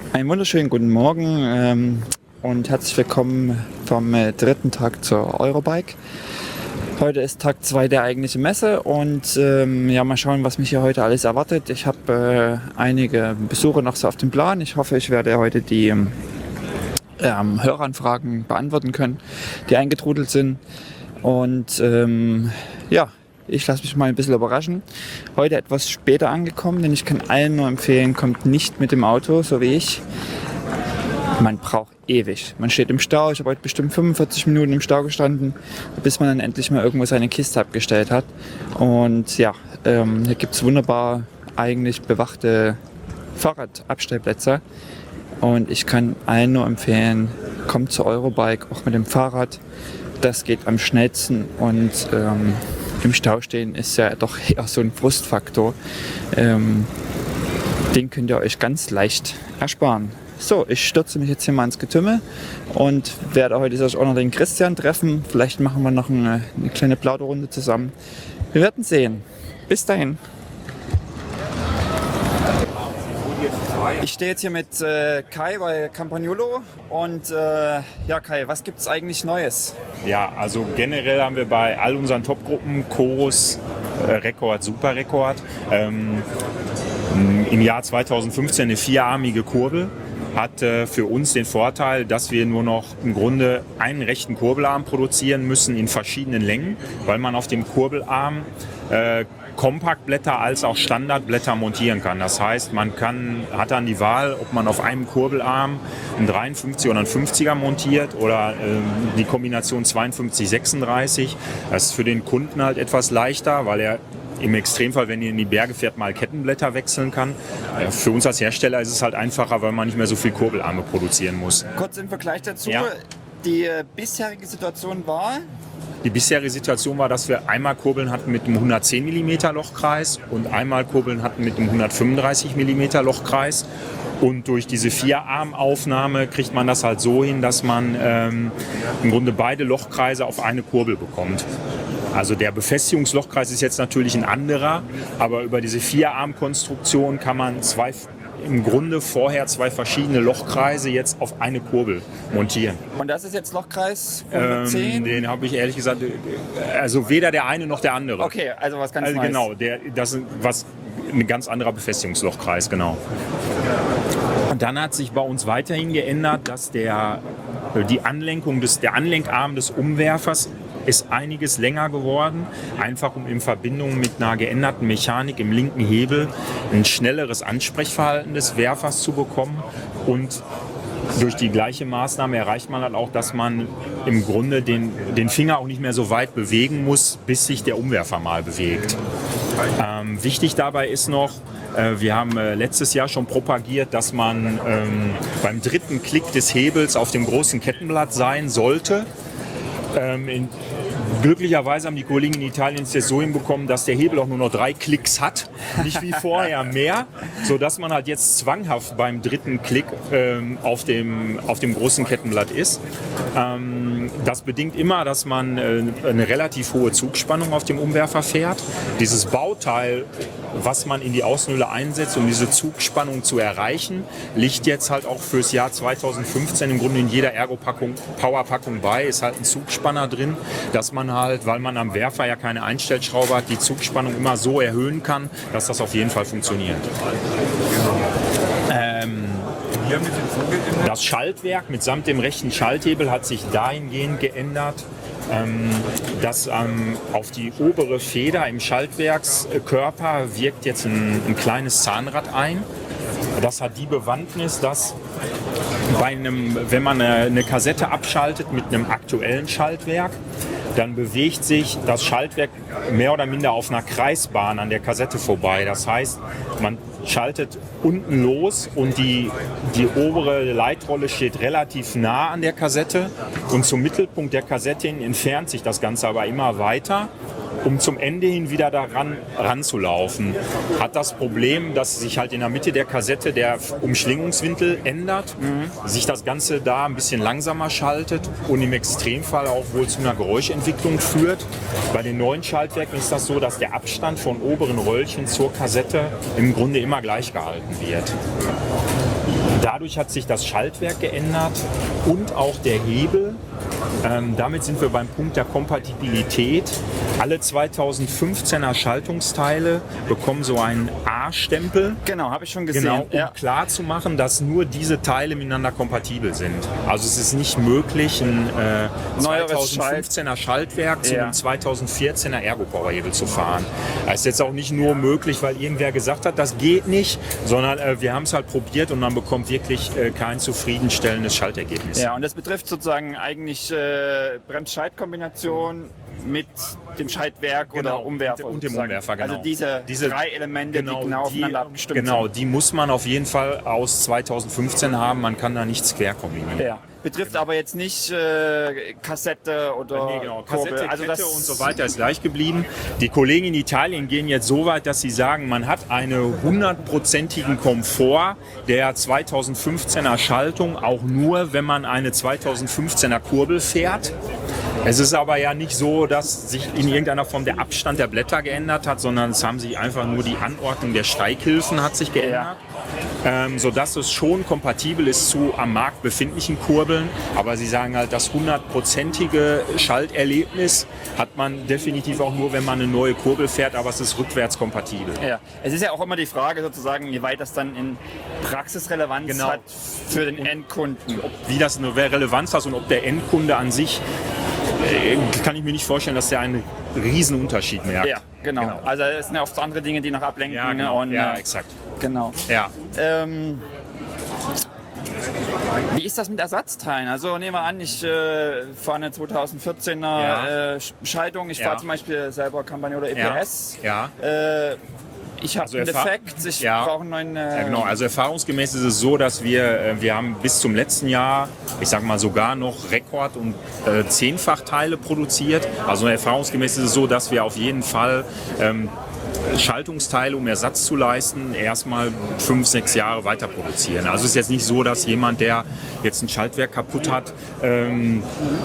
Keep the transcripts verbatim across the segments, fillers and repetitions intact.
Einen wunderschönen guten Morgen ähm, und herzlich willkommen vom äh, dritten Tag zur Eurobike. Heute ist Tag zwei der eigentlichen Messe und ähm, ja, mal schauen, was mich hier heute alles erwartet. Ich habe äh, einige Besucher noch so auf dem Plan. Ich hoffe, ich werde heute die ähm, Höranfragen beantworten können, die eingetrudelt sind. Und ähm, ja, ich lasse mich mal ein bisschen überraschen. Heute etwas später angekommen, denn ich kann allen nur empfehlen, kommt nicht mit dem Auto, so wie ich. Man braucht ewig. Man steht im Stau. Ich habe heute bestimmt fünfundvierzig Minuten im Stau gestanden, bis man dann endlich mal irgendwo seine Kiste abgestellt hat. Und ja, ähm, hier gibt es wunderbar eigentlich bewachte Fahrradabstellplätze. Und ich kann allen nur empfehlen, kommt zur Eurobike, auch mit dem Fahrrad. Das geht am schnellsten und ähm, im Stau stehen ist ja doch eher so ein Frustfaktor. Ähm, den könnt ihr euch ganz leicht ersparen. So, ich stürze mich jetzt hier mal ins Getümmel und werde heute auch noch den Christian treffen. Vielleicht machen wir noch eine, eine kleine Plauderrunde zusammen. Wir werden sehen. Bis dahin. Ich stehe jetzt hier mit äh, Kai bei Campagnolo und äh, ja Kai, was gibt es eigentlich Neues? Ja, also generell haben wir bei all unseren Top-Gruppen Chorus, äh, Rekord, Superrekord, ähm, im Jahr zweitausendfünfzehn eine vierarmige Kurbel. Hat äh, für uns den Vorteil, dass wir nur noch im Grunde einen rechten Kurbelarm produzieren müssen in verschiedenen Längen, weil man auf dem Kurbelarm äh, Kompaktblätter als auch Standardblätter montieren kann. Das heißt, man kann, hat dann die Wahl, ob man auf einem Kurbelarm einen dreiundfünfziger oder einen fünfziger montiert oder äh, die Kombination zweiundfünfzig sechsunddreißig. Das ist für den Kunden halt etwas leichter, weil er im Extremfall, wenn ihr in die Berge fährt, mal Kettenblätter wechseln kann. Für uns als Hersteller ist es halt einfacher, weil man nicht mehr so viel Kurbelarme produzieren muss. Kurz im Vergleich dazu, Ja. die äh, bisherige Situation war... Die bisherige Situation war, dass wir einmal Kurbeln hatten mit einem hundertzehn Millimeter Lochkreis und einmal Kurbeln hatten mit einem hundertfünfunddreißig Millimeter Lochkreis. Und durch diese Vierarmaufnahme kriegt man das halt so hin, dass man ähm, im Grunde beide Lochkreise auf eine Kurbel bekommt. Also der Befestigungslochkreis ist jetzt natürlich ein anderer, aber über diese Vierarmkonstruktion kann man zwei, im Grunde vorher zwei verschiedene Lochkreise jetzt auf eine Kurbel montieren. Und das ist jetzt Lochkreis hundertzehn? Ähm, den habe ich ehrlich gesagt, also weder der eine noch der andere. Okay, also was ganz Also Neues. genau, der, das ist was, ein ganz anderer Befestigungslochkreis, genau. Und dann hat sich bei uns weiterhin geändert, dass der, die Anlenkung des, der Anlenkarm des Umwerfers ist einiges länger geworden, einfach um in Verbindung mit einer geänderten Mechanik im linken Hebel ein schnelleres Ansprechverhalten des Werfers zu bekommen. Und durch die gleiche Maßnahme erreicht man halt auch, dass man im Grunde den, den Finger auch nicht mehr so weit bewegen muss, bis sich der Umwerfer mal bewegt. Ähm, wichtig dabei ist noch, äh, wir haben äh, letztes Jahr schon propagiert, dass man ähm, beim dritten Klick des Hebels auf dem großen Kettenblatt sein sollte. Ähm, in, glücklicherweise haben die Kollegen in Italien es jetzt so hinbekommen, dass der Hebel auch nur noch drei Klicks hat, nicht wie vorher mehr, sodass man halt jetzt zwanghaft beim dritten Klick ähm, auf, dem, auf dem großen Kettenblatt ist. Ähm, das bedingt immer, dass man äh, eine relativ hohe Zugspannung auf dem Umwerfer fährt. Dieses Bauteil, was man in die Außenhülle einsetzt, um diese Zugspannung zu erreichen, liegt jetzt halt auch fürs Jahr zweitausendfünfzehn im Grunde in jeder Ergo-Packung, Power-Packung bei, ist halt ein Zugspanner drin, dass man halt, weil man am Werfer ja keine Einstellschraube hat, die Zugspannung immer so erhöhen kann, dass das auf jeden Fall funktioniert. Ähm, das Schaltwerk mitsamt dem rechten Schalthebel hat sich dahingehend geändert, ähm, dass ähm, auf die obere Feder im Schaltwerkskörper wirkt jetzt ein, ein kleines Zahnrad ein. Das hat die Bewandtnis, dass bei einem, wenn man eine, eine Kassette abschaltet mit einem aktuellen Schaltwerk, dann bewegt sich das Schaltwerk mehr oder minder auf einer Kreisbahn an der Kassette vorbei. Das heißt, man schaltet unten los und die, die obere Leitrolle steht relativ nah an der Kassette und zum Mittelpunkt der Kassette hin entfernt sich das Ganze aber immer weiter, um zum Ende hin wieder daran ranzulaufen. Hat das Problem, dass sich halt in der Mitte der Kassette der Umschlingungswinkel ändert, mhm. sich das Ganze da ein bisschen langsamer schaltet und im Extremfall auch wohl zu einer Geräuschentwicklung führt. Bei den neuen Schaltwerken ist das so, dass der Abstand von oberen Röllchen zur Kassette im Grunde immer gleich gehalten wird. Dadurch hat sich das Schaltwerk geändert und auch der Hebel. Ähm, damit sind wir beim Punkt der Kompatibilität. Alle zweitausendfünfzehner Schaltungsteile bekommen so einen A-Stempel. Genau, habe ich schon gesehen. Genau, um ja. klar zu machen, dass nur diese Teile miteinander kompatibel sind. Also es ist nicht möglich, ein äh, zweitausendfünfzehner Schaltwerk zu Ja. einem zweitausendvierzehner Ergo-Power-Hebel zu fahren. Das ist jetzt auch nicht nur möglich, weil irgendwer gesagt hat, das geht nicht, sondern äh, wir haben es halt probiert und man bekommt wirklich äh, kein zufriedenstellendes Schaltergebnis. Ja, und das betrifft sozusagen eigentlich äh, Brems-Scheit-Kombination mit dem Schaltwerk Genau, oder Umwerfer. und dem sozusagen. Umwerfer, genau. Also diese, Diese- drei Elemente, Genau, die genau aufeinander abgestimmt genau, sind. die muss man auf jeden Fall aus zweitausendfünfzehn haben. Man kann da nichts quer kombinieren. Ja. Betrifft aber jetzt nicht äh, Kassette oder Nee, genau. Kurbel. Kassette, Also Kette das und so weiter ist gleich geblieben. Die Kollegen in Italien gehen jetzt so weit, dass sie sagen, man hat einen hundertprozentigen Komfort der zweitausendfünfzehner Schaltung, auch nur, wenn man eine zweitausendfünfzehner Kurbel fährt. Es ist aber ja nicht so, dass sich in irgendeiner Form der Abstand der Blätter geändert hat, sondern es haben sich einfach nur die Anordnung der Steighilfen hat sich geändert. Ähm, sodass es schon kompatibel ist zu am Markt befindlichen Kurbeln. Aber sie sagen halt, das hundertprozentige Schalterlebnis hat man definitiv auch nur, wenn man eine neue Kurbel fährt, aber es ist rückwärts kompatibel. Ja, es ist ja auch immer die Frage sozusagen, wie weit das dann in Praxisrelevanz Genau. hat für den Endkunden. Wie das eine Relevanz hat und ob der Endkunde an sich, äh, kann ich mir nicht vorstellen, dass der einen riesen Unterschied merkt. Ja, genau. Genau. Also es sind ja oft andere Dinge, die noch ablenken. Ja, genau. Und, Ja, äh, exakt. genau. Ja. Ähm, wie ist das mit Ersatzteilen? Also nehmen wir an, ich äh, fahre eine zweitausendvierzehner Ja. äh, Schaltung. Ich Ja. fahre zum Beispiel selber Kampagne oder E P S. Ja. Äh, ich habe Also einen erfahr- Defekt, ich Ja. brauche einen neuen... Äh, Ja, genau. Also erfahrungsgemäß ist es so, dass wir, äh, wir haben bis zum letzten Jahr, ich sag mal sogar noch Rekord- und äh, Zehnfachteile produziert. Also erfahrungsgemäß ist es so, dass wir auf jeden Fall ähm, Schaltungsteile, um Ersatz zu leisten, erstmal fünf, sechs Jahre weiter produzieren. Also es ist jetzt nicht so, dass jemand, der jetzt ein Schaltwerk kaputt hat, ähm,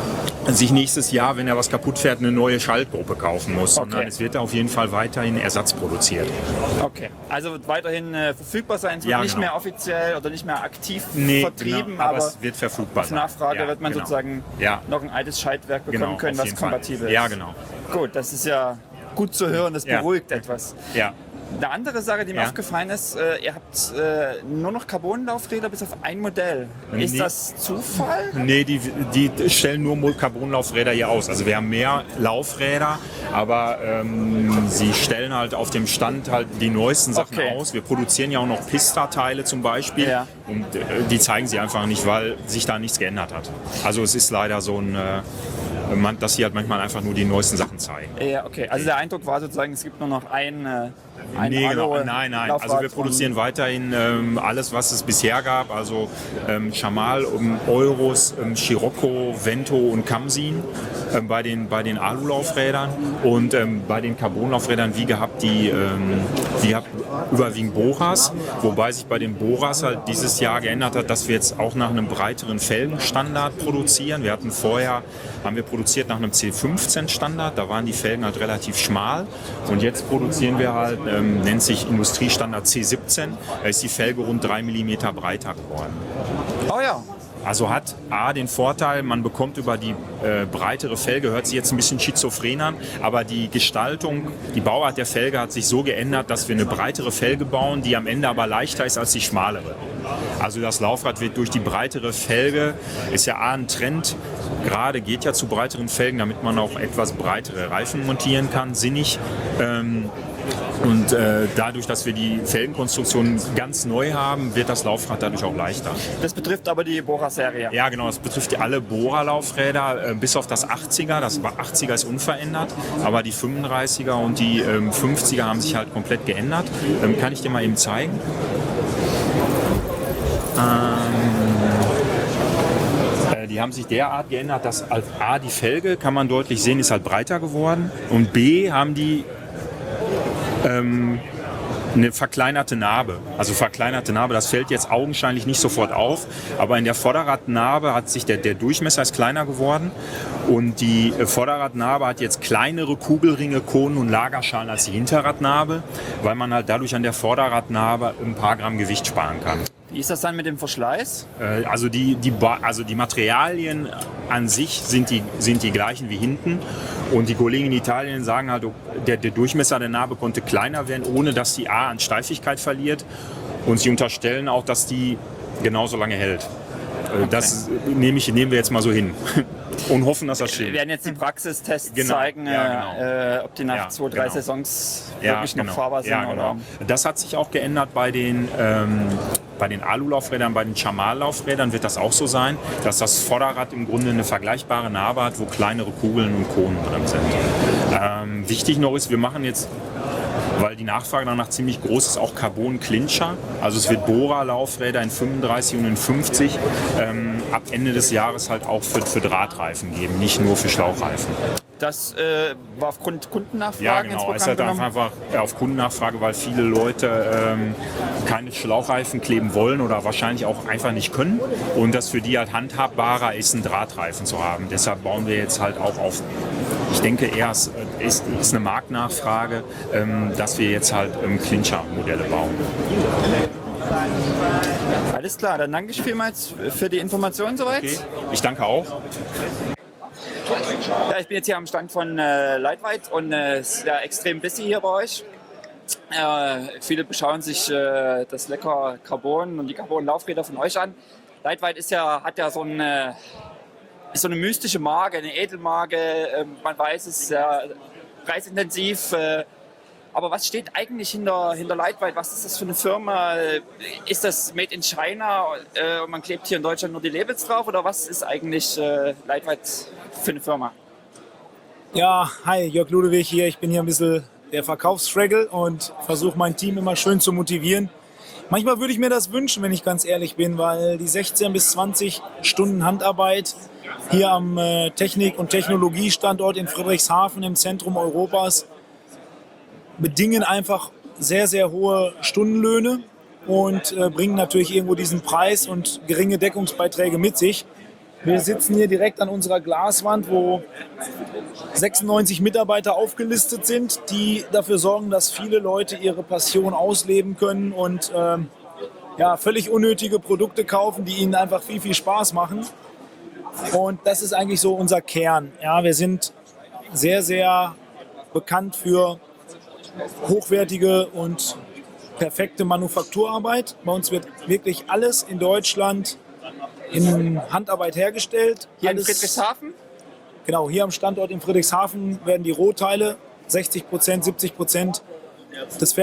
sich nächstes Jahr, wenn er was kaputt fährt, eine neue Schaltgruppe kaufen muss, sondern Okay. es wird auf jeden Fall weiterhin Ersatz produziert. Okay, also wird weiterhin äh, verfügbar sein. Es wird Ja, nicht genau. mehr offiziell oder nicht mehr aktiv Nee, vertrieben, genau, aber, aber es wird verfügbar auf sein. Nachfrage Ja, wird man genau. sozusagen Ja. noch ein altes Schaltwerk bekommen Genau, können, auf was jeden Fall. kompatibel ist. Ja, genau. Gut, das ist ja gut zu hören, das Ja. beruhigt etwas. Ja. Eine andere Sache, die mir Ja. aufgefallen ist, äh, ihr habt äh, nur noch Carbonlaufräder bis auf ein Modell. Ist Nee. das Zufall? Nee, die, die stellen nur Carbonlaufräder hier aus. Also wir haben mehr Laufräder, aber ähm, sie stellen halt auf dem Stand halt die neuesten Sachen Okay. aus. Wir produzieren ja auch noch Pista-Teile zum Beispiel Ja. und äh, die zeigen sie einfach nicht, weil sich da nichts geändert hat. Also es ist leider so ein, äh, man, dass sie halt manchmal einfach nur die neuesten Sachen zeigen. Ja, okay. Also der Eindruck war sozusagen, es gibt nur noch ein, äh, ein Nee, genau. Alu- Nein, nein. Laufrad Also wir von- produzieren weiterhin ähm, alles, was es bisher gab. Also ähm, Chamal, ähm, Eurus, ähm, Scirocco, Vento und Kamsin ähm, bei den, bei den Alulaufrädern. Und ähm, bei den Carbonlaufrädern, wie gehabt, die, ähm, wie gehabt, überwiegend Boras. Wobei sich bei den Boras halt dieses Jahr geändert hat, dass wir jetzt auch nach einem breiteren Felgenstandard produzieren. Wir hatten vorher, haben wir produziert nach einem C fünfzehn Standard. Da waren die Felgen halt relativ schmal. Und jetzt produzieren wir halt, ähm, nennt sich Industriestandard C siebzehn. Da ist die Felge rund drei Millimeter breiter geworden. Oh ja. Also hat A den Vorteil, man bekommt über die äh, breitere Felge, hört sich jetzt ein bisschen schizophren an, aber die Gestaltung, die Bauart der Felge hat sich so geändert, dass wir eine breitere Felge bauen, die am Ende aber leichter ist als die schmalere. Also das Laufrad wird durch die breitere Felge, ist ja A ein Trend, gerade geht ja zu breiteren Felgen, damit man auch etwas breitere Reifen montieren kann, sinnig. Ähm, Und äh, dadurch, dass wir die Felgenkonstruktion ganz neu haben, wird das Laufrad dadurch auch leichter. Das betrifft aber die Bora-Serie. Ja, genau, das betrifft alle Bora-Laufräder, äh, bis auf das achtziger. Das achtziger ist unverändert, aber die fünfunddreißiger und die ähm, fünfziger haben sich halt komplett geändert. Ähm, kann ich dir mal eben zeigen? Ähm, äh, die haben sich derart geändert, dass als A die Felge, kann man deutlich sehen, ist halt breiter geworden und B haben die ähm, eine verkleinerte Narbe. Also verkleinerte Narbe, das fällt jetzt augenscheinlich nicht sofort auf, aber in der Vorderradnarbe hat sich der, der Durchmesser ist kleiner geworden und die äh, Vorderradnarbe hat jetzt kleinere Kugelringe, Konen und Lagerschalen als die Hinterradnarbe, weil man halt dadurch an der Vorderradnarbe ein paar Gramm Gewicht sparen kann. Wie ist das dann mit dem Verschleiß? Äh, also, die, die, Ba- also die Materialien an sich sind die, sind die gleichen wie hinten. Und die Kollegen in Italien sagen halt, der, der Durchmesser der Narbe konnte kleiner werden, ohne dass die A an Steifigkeit verliert. Und sie unterstellen auch, dass die genauso lange hält. Äh, Das nehme ich, nehmen wir jetzt mal so hin. Und hoffen, dass das Wir stimmt. werden jetzt die Praxistests Genau, zeigen, ja, genau. äh, ob die nach Ja, zwei, drei genau. Saisons Ja, wirklich noch genau. fahrbar sind. Ja, genau. Oder? Das hat sich auch geändert bei den, ähm, bei den Alulaufrädern, bei den Chamal-Laufrädern wird das auch so sein, dass das Vorderrad im Grunde eine vergleichbare Narbe hat, wo kleinere Kugeln und Konen drin sind. Ähm, wichtig noch ist, wir machen jetzt, weil die Nachfrage danach ziemlich groß ist, auch Carbon-Clincher. Also es wird Bora-Laufräder in fünfunddreißig und in fünfzig ähm, ab Ende des Jahres halt auch für, für Drahtreifen geben, nicht nur für Schlauchreifen. Das äh, war aufgrund Kundennachfragen Ja, ins genau. Programm Es ist halt genommen? einfach ja, auf Kundennachfrage, weil viele Leute ähm, keine Schlauchreifen kleben wollen oder wahrscheinlich auch einfach nicht können. Und das für die halt handhabbarer ist, einen Drahtreifen zu haben. Deshalb bauen wir jetzt halt auch auf, ich denke eher, es ist, ist eine Marktnachfrage, ähm, dass wir jetzt halt ähm, Clincher-Modelle bauen. Alles klar, dann danke ich vielmals für die Informationen soweit. Okay. Ich danke auch. Ja, ich bin jetzt hier am Stand von äh, Lightweight und äh, es ist ja extrem busy hier bei euch. Äh, viele beschauen sich äh, das lecker Carbon und die Carbon-Laufräder von euch an. Lightweight ist ja, hat ja so eine, ist so eine mystische Marke, eine Edelmarke. Äh, man weiß, es ist sehr preisintensiv. Äh, aber was steht eigentlich hinter, hinter Lightweight? Was ist das für eine Firma? Ist das Made in China äh, und man klebt hier in Deutschland nur die Labels drauf? Oder was ist eigentlich äh, Lightweight für eine Firma? Ja, hi, Jörg Ludewig hier. Ich bin hier ein bisschen der Verkaufsfraggle und versuche mein Team immer schön zu motivieren. Manchmal würde ich mir das wünschen, wenn ich ganz ehrlich bin, weil die sechzehn bis zwanzig Stunden Handarbeit hier am äh, Technik- und Technologiestandort in Friedrichshafen im Zentrum Europas bedingen einfach sehr, sehr hohe Stundenlöhne und äh, bringen natürlich irgendwo diesen Preis und geringe Deckungsbeiträge mit sich. Wir sitzen hier direkt an unserer Glaswand, wo sechsundneunzig Mitarbeiter aufgelistet sind, die dafür sorgen, dass viele Leute ihre Passion ausleben können und ähm, ja, völlig unnötige Produkte kaufen, die ihnen einfach viel, viel Spaß machen. Und das ist eigentlich so unser Kern. Ja, wir sind sehr, sehr bekannt für hochwertige und perfekte Manufakturarbeit. Bei uns wird wirklich alles in Deutschland in Handarbeit hergestellt. Hier alles, in Friedrichshafen? Genau, hier am Standort in Friedrichshafen werden die Rohteile, sechzig Prozent, siebzig Prozent des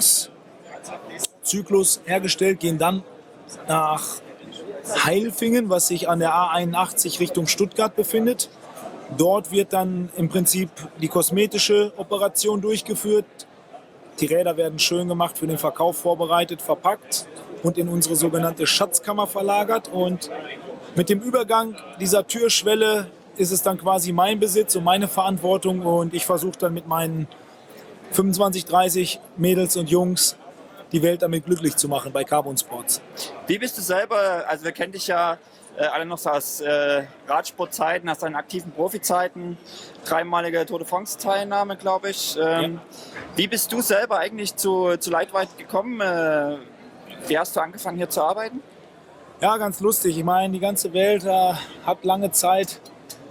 Fertigungszyklus hergestellt, gehen dann nach Heilfingen, was sich an der A einundachtzig Richtung Stuttgart befindet. Dort wird dann im Prinzip die kosmetische Operation durchgeführt. Die Räder werden schön gemacht, für den Verkauf vorbereitet, verpackt und in unsere sogenannte Schatzkammer verlagert. Und mit dem Übergang dieser Türschwelle ist es dann quasi mein Besitz und meine Verantwortung. Und ich versuche dann mit meinen fünfundzwanzig, dreißig Mädels und Jungs die Welt damit glücklich zu machen bei Carbon Sports. Wie bist du selber, also wir kennen dich ja äh, alle noch so aus äh, Radsportzeiten, aus deinen aktiven Profizeiten, dreimalige Tour de France-Teilnahme, glaube ich. Ähm, Ja. Wie bist du selber eigentlich zu, zu Lightweight gekommen? Äh, wie hast du angefangen hier zu arbeiten? Ja, ganz lustig. Ich meine, die ganze Welt äh, hat lange Zeit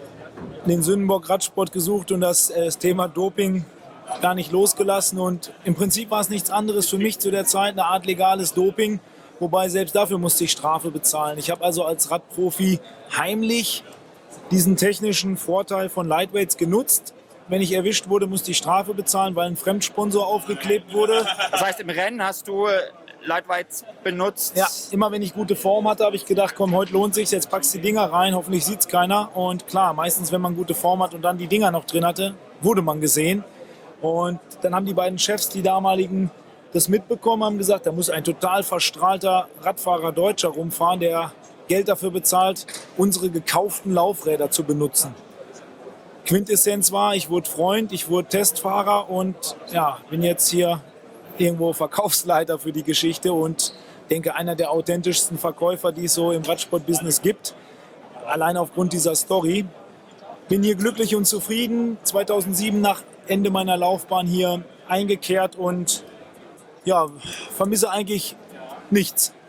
den Sündenbock-Radsport gesucht und das, äh, das Thema Doping gar nicht losgelassen. Und im Prinzip war es nichts anderes für mich zu der Zeit, eine Art legales Doping. Wobei selbst dafür musste ich Strafe bezahlen. Ich habe also als Radprofi heimlich diesen technischen Vorteil von Lightweights genutzt. Wenn ich erwischt wurde, musste ich Strafe bezahlen, weil ein Fremdsponsor aufgeklebt wurde. Das heißt, im Rennen hast du Lightweights benutzt? Ja, immer wenn ich gute Form hatte, habe ich gedacht, komm, heute lohnt sich, jetzt packst du die Dinger rein, hoffentlich sieht es keiner. Und klar, meistens, wenn man gute Form hat und dann die Dinger noch drin hatte, wurde man gesehen. Und dann haben die beiden Chefs, die damaligen, das mitbekommen, haben gesagt, da muss ein total verstrahlter Radfahrer Deutscher rumfahren, der Geld dafür bezahlt, unsere gekauften Laufräder zu benutzen. Quintessenz war, ich wurde Freund, ich wurde Testfahrer und ja, bin jetzt hier irgendwo Verkaufsleiter für die Geschichte und denke, einer der authentischsten Verkäufer, die es so im Radsport-Business gibt. Allein aufgrund dieser Story. Bin hier glücklich und zufrieden. zweitausendsieben nach Ende meiner Laufbahn hier eingekehrt und ja, vermisse eigentlich nichts.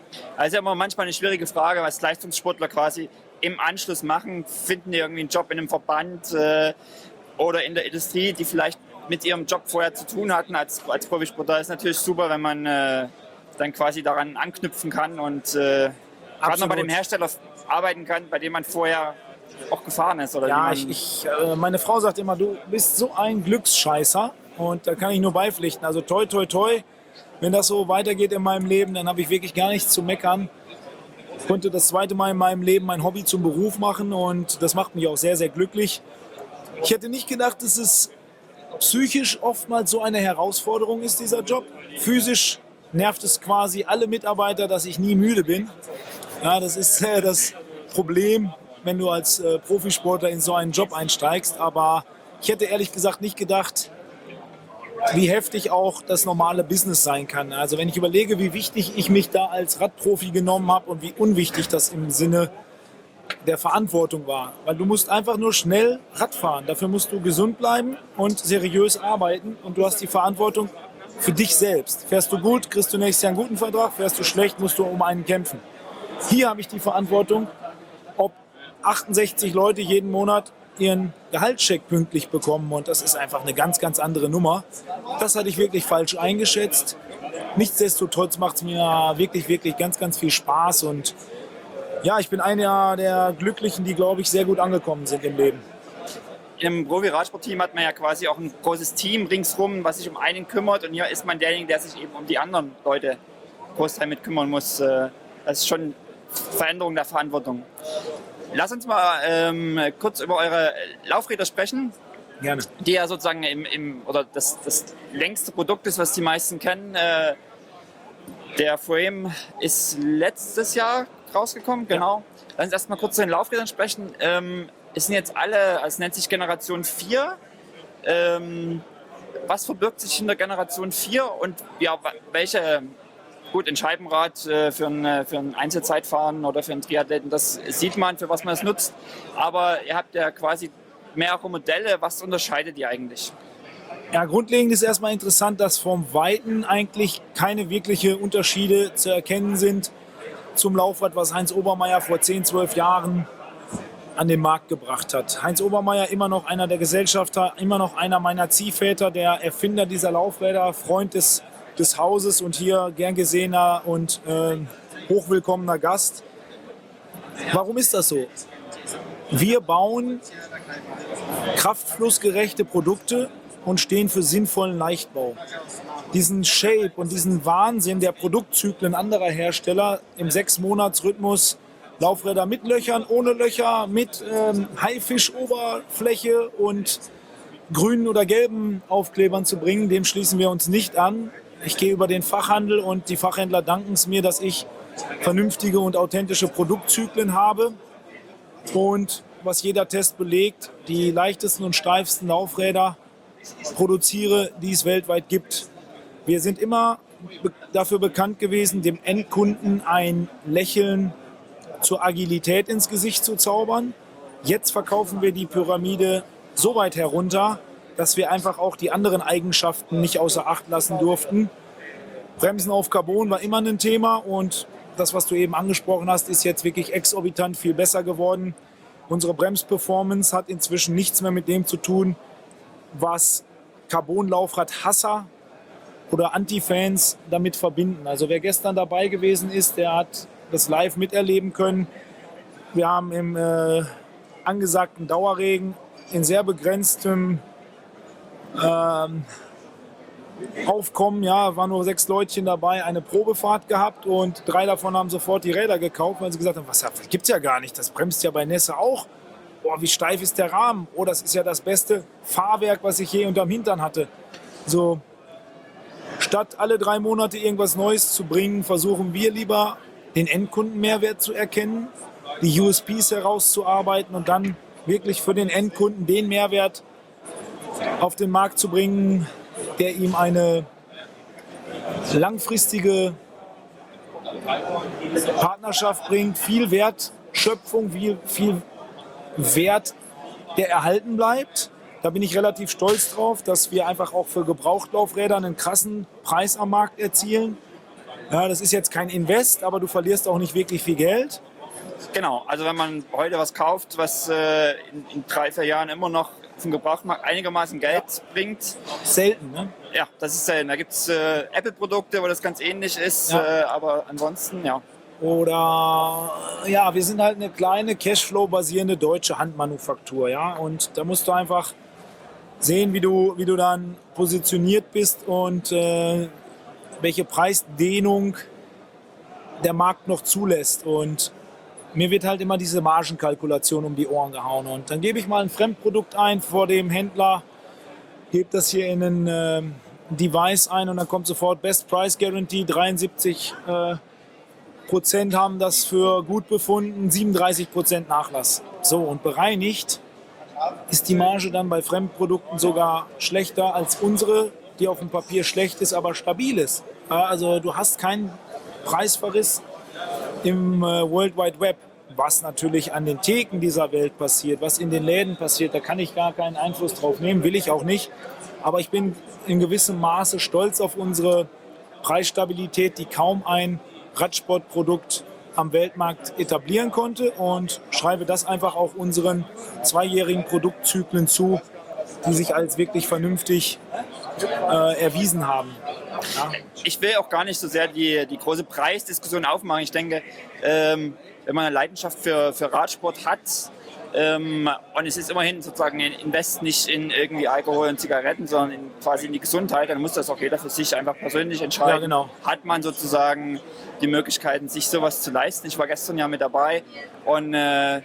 Also immer manchmal eine schwierige Frage, was Leistungssportler quasi im Anschluss machen. Finden die irgendwie einen Job in einem Verband äh, oder in der Industrie, die vielleicht mit ihrem Job vorher zu tun hatten als, als Profisportler. Das ist natürlich super, wenn man äh, dann quasi daran anknüpfen kann und äh, gerade noch bei dem Hersteller arbeiten kann, bei dem man vorher auch gefahren ist. Oder ja, wie man ich, ich, äh, meine Frau sagt immer, du bist so ein Glücksscheißer und da kann ich nur beipflichten. Also toi, toi, toi, wenn das so weitergeht in meinem Leben, dann habe ich wirklich gar nichts zu meckern. Ich konnte das zweite Mal in meinem Leben mein Hobby zum Beruf machen und das macht mich auch sehr, sehr glücklich. Ich hätte nicht gedacht, dass es psychisch oftmals so eine Herausforderung ist, dieser Job. Physisch nervt es quasi alle Mitarbeiter, dass ich nie müde bin. Ja, das ist äh, das Problem, wenn du als äh, Profisportler in so einen Job einsteigst. Aber ich hätte ehrlich gesagt nicht gedacht, wie heftig auch das normale Business sein kann. Also wenn ich überlege, wie wichtig ich mich da als Radprofi genommen habe und wie unwichtig das im Sinne der Verantwortung war. Weil du musst einfach nur schnell Rad fahren. Dafür musst du gesund bleiben und seriös arbeiten. Und du hast die Verantwortung für dich selbst. Fährst du gut, kriegst du nächstes Jahr einen guten Vertrag. Fährst du schlecht, musst du um einen kämpfen. Hier habe ich die Verantwortung, ob achtundsechzig Leute jeden Monat ihren Gehaltscheck pünktlich bekommen. Und das ist einfach eine ganz, ganz andere Nummer. Das hatte ich wirklich falsch eingeschätzt. Nichtsdestotrotz macht es mir wirklich, wirklich ganz, ganz viel Spaß. Und ja, ich bin einer der Glücklichen, die, glaube ich, sehr gut angekommen sind im Leben. Im Profi-Radsport-Team hat man ja quasi auch ein großes Team ringsrum, was sich um einen kümmert. Und hier ist man derjenige, der sich eben um die anderen Leute Großteil mit kümmern muss. Das ist schon Veränderung der Verantwortung. Lass uns mal ähm, kurz über eure Laufräder sprechen. Gerne. Die ja sozusagen im, im oder das, das längste Produkt ist, was die meisten kennen. Äh, der Frame ist letztes Jahr rausgekommen, genau. Lass uns erst mal kurz zu den Laufrädern sprechen. Ähm, es sind jetzt alle, also es nennt sich Generation vier. Ähm, was verbirgt sich hinter Generation vier und ja, welche, gut, ein Scheibenrad äh, für, ein, für ein Einzelzeitfahren oder für einen Triathleten, das sieht man, für was man es nutzt. Aber ihr habt ja quasi mehrere Modelle. Was unterscheidet die eigentlich? Ja, grundlegend ist erstmal interessant, dass vom Weiten eigentlich keine wirklichen Unterschiede zu erkennen sind zum Laufrad, was Heinz Obermaier vor zehn, zwölf Jahren an den Markt gebracht hat. Heinz Obermaier, immer noch einer der Gesellschafter, immer noch einer meiner Ziehväter, der Erfinder dieser Laufräder, Freund des, des Hauses und hier gern gesehener und äh, hochwillkommener Gast. Warum ist das so? Wir bauen kraftflussgerechte Produkte und stehen für sinnvollen Leichtbau. Diesen Shape und diesen Wahnsinn der Produktzyklen anderer Hersteller im Sechs-Monats-Rhythmus, Laufräder mit Löchern, ohne Löcher, mit ähm, Haifisch-Oberfläche und grünen oder gelben Aufklebern zu bringen, dem schließen wir uns nicht an. Ich gehe über den Fachhandel und die Fachhändler danken es mir, dass ich vernünftige und authentische Produktzyklen habe. Und was jeder Test belegt, die leichtesten und steifsten Laufräder produziere, die es weltweit gibt. Wir sind immer be- dafür bekannt gewesen, dem Endkunden ein Lächeln zur Agilität ins Gesicht zu zaubern. Jetzt verkaufen wir die Pyramide so weit herunter, dass wir einfach auch die anderen Eigenschaften nicht außer Acht lassen durften. Bremsen auf Carbon war immer ein Thema und das, was du eben angesprochen hast, ist jetzt wirklich exorbitant viel besser geworden. Unsere Bremsperformance hat inzwischen nichts mehr mit dem zu tun, was Carbon-Laufrad-Hasser oder Anti-Fans damit verbinden. Also wer gestern dabei gewesen ist, der hat das live miterleben können. Wir haben im äh, angesagten Dauerregen in sehr begrenztem ähm, Aufkommen, ja, waren nur sechs Leutchen dabei, eine Probefahrt gehabt und drei davon haben sofort die Räder gekauft, weil sie gesagt haben, was gibt's ja gar nicht, das bremst ja bei Nässe auch. Boah, wie steif ist der Rahmen? Oh, das ist ja das beste Fahrwerk, was ich je unterm Hintern hatte. So, statt alle drei Monate irgendwas Neues zu bringen, versuchen wir lieber den Endkundenmehrwert zu erkennen, die U S Ps herauszuarbeiten und dann wirklich für den Endkunden den Mehrwert auf den Markt zu bringen, der ihm eine langfristige Partnerschaft bringt, viel Wertschöpfung, viel, viel Wert, der erhalten bleibt. Da bin ich relativ stolz drauf, dass wir einfach auch für Gebrauchtlaufräder einen krassen Preis am Markt erzielen. Ja, das ist jetzt kein Invest, aber du verlierst auch nicht wirklich viel Geld. Genau, also wenn man heute was kauft, was äh, in, in drei, vier Jahren immer noch zum Gebrauchmarkt einigermaßen Geld bringt. Selten, ne? Ja, das ist selten. Da gibt es äh, Apple-Produkte, wo das ganz ähnlich ist, Ja. äh, aber ansonsten, ja. Oder ja, wir sind halt eine kleine Cashflow-basierende deutsche Handmanufaktur, ja. Und da musst du einfach sehen, wie du, wie du dann positioniert bist und äh, welche Preisdehnung der Markt noch zulässt. Und mir wird halt immer diese Margenkalkulation um die Ohren gehauen. Und dann gebe ich mal ein Fremdprodukt ein vor dem Händler, gebe das hier in ein äh, Device ein und dann kommt sofort Best Price Guarantee, dreiundsiebzig äh, Prozent haben das für gut befunden, siebenunddreißig Prozent Nachlass. So, und bereinigt ist die Marge dann bei Fremdprodukten sogar schlechter als unsere, die auf dem Papier schlecht ist, aber stabil ist. Ja, also du hast keinen Preisverriss im äh, World Wide Web, was natürlich an den Theken dieser Welt passiert, was in den Läden passiert, da kann ich gar keinen Einfluss drauf nehmen, will ich auch nicht. Aber ich bin in gewissem Maße stolz auf unsere Preisstabilität, die kaum ein Radsportprodukt am Weltmarkt etablieren konnte, und schreibe das einfach auch unseren zweijährigen Produktzyklen zu, die sich als wirklich vernünftig äh, erwiesen haben. Ja. Ich will auch gar nicht so sehr die, die große Preisdiskussion aufmachen. Ich denke, ähm, wenn man eine Leidenschaft für, für Radsport hat, ähm, und es ist immerhin sozusagen ein Invest nicht in irgendwie Alkohol und Zigaretten, sondern in, quasi in die Gesundheit, dann muss das auch jeder für sich einfach persönlich entscheiden. Ja, genau. Hat man sozusagen die Möglichkeiten, sich sowas zu leisten? Ich war gestern ja mit dabei und äh,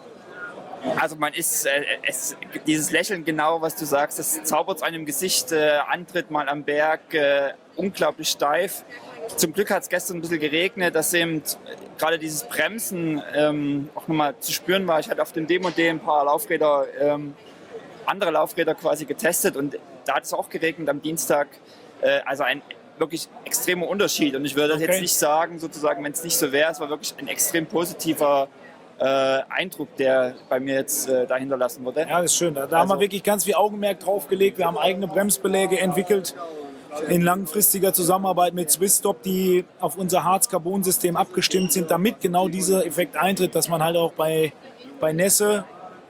also man ist, äh, es, dieses Lächeln, genau was du sagst, das zaubert einem Gesicht, äh, Antritt mal am Berg, äh, unglaublich steif. Zum Glück hat es gestern ein bisschen geregnet, dass eben gerade dieses Bremsen ähm, auch nochmal zu spüren war. Ich hatte auf dem Demo D ein paar Laufräder, ähm, andere Laufräder quasi getestet, und da hat es auch geregnet am Dienstag. Äh, also ein wirklich extremer Unterschied, und ich würde das Okay. jetzt nicht sagen, sozusagen, wenn es nicht so wäre. Es war wirklich ein extrem positiver äh, Eindruck, der bei mir jetzt äh, da hinterlassen wurde. Ja, das ist schön. Da, da haben wir Also- wirklich ganz viel Augenmerk drauf gelegt. Wir haben eigene Bremsbeläge entwickelt in langfristiger Zusammenarbeit mit Swissstop, die auf unser Harz-Carbon-System abgestimmt sind, damit genau dieser Effekt eintritt, dass man halt auch bei, bei Nässe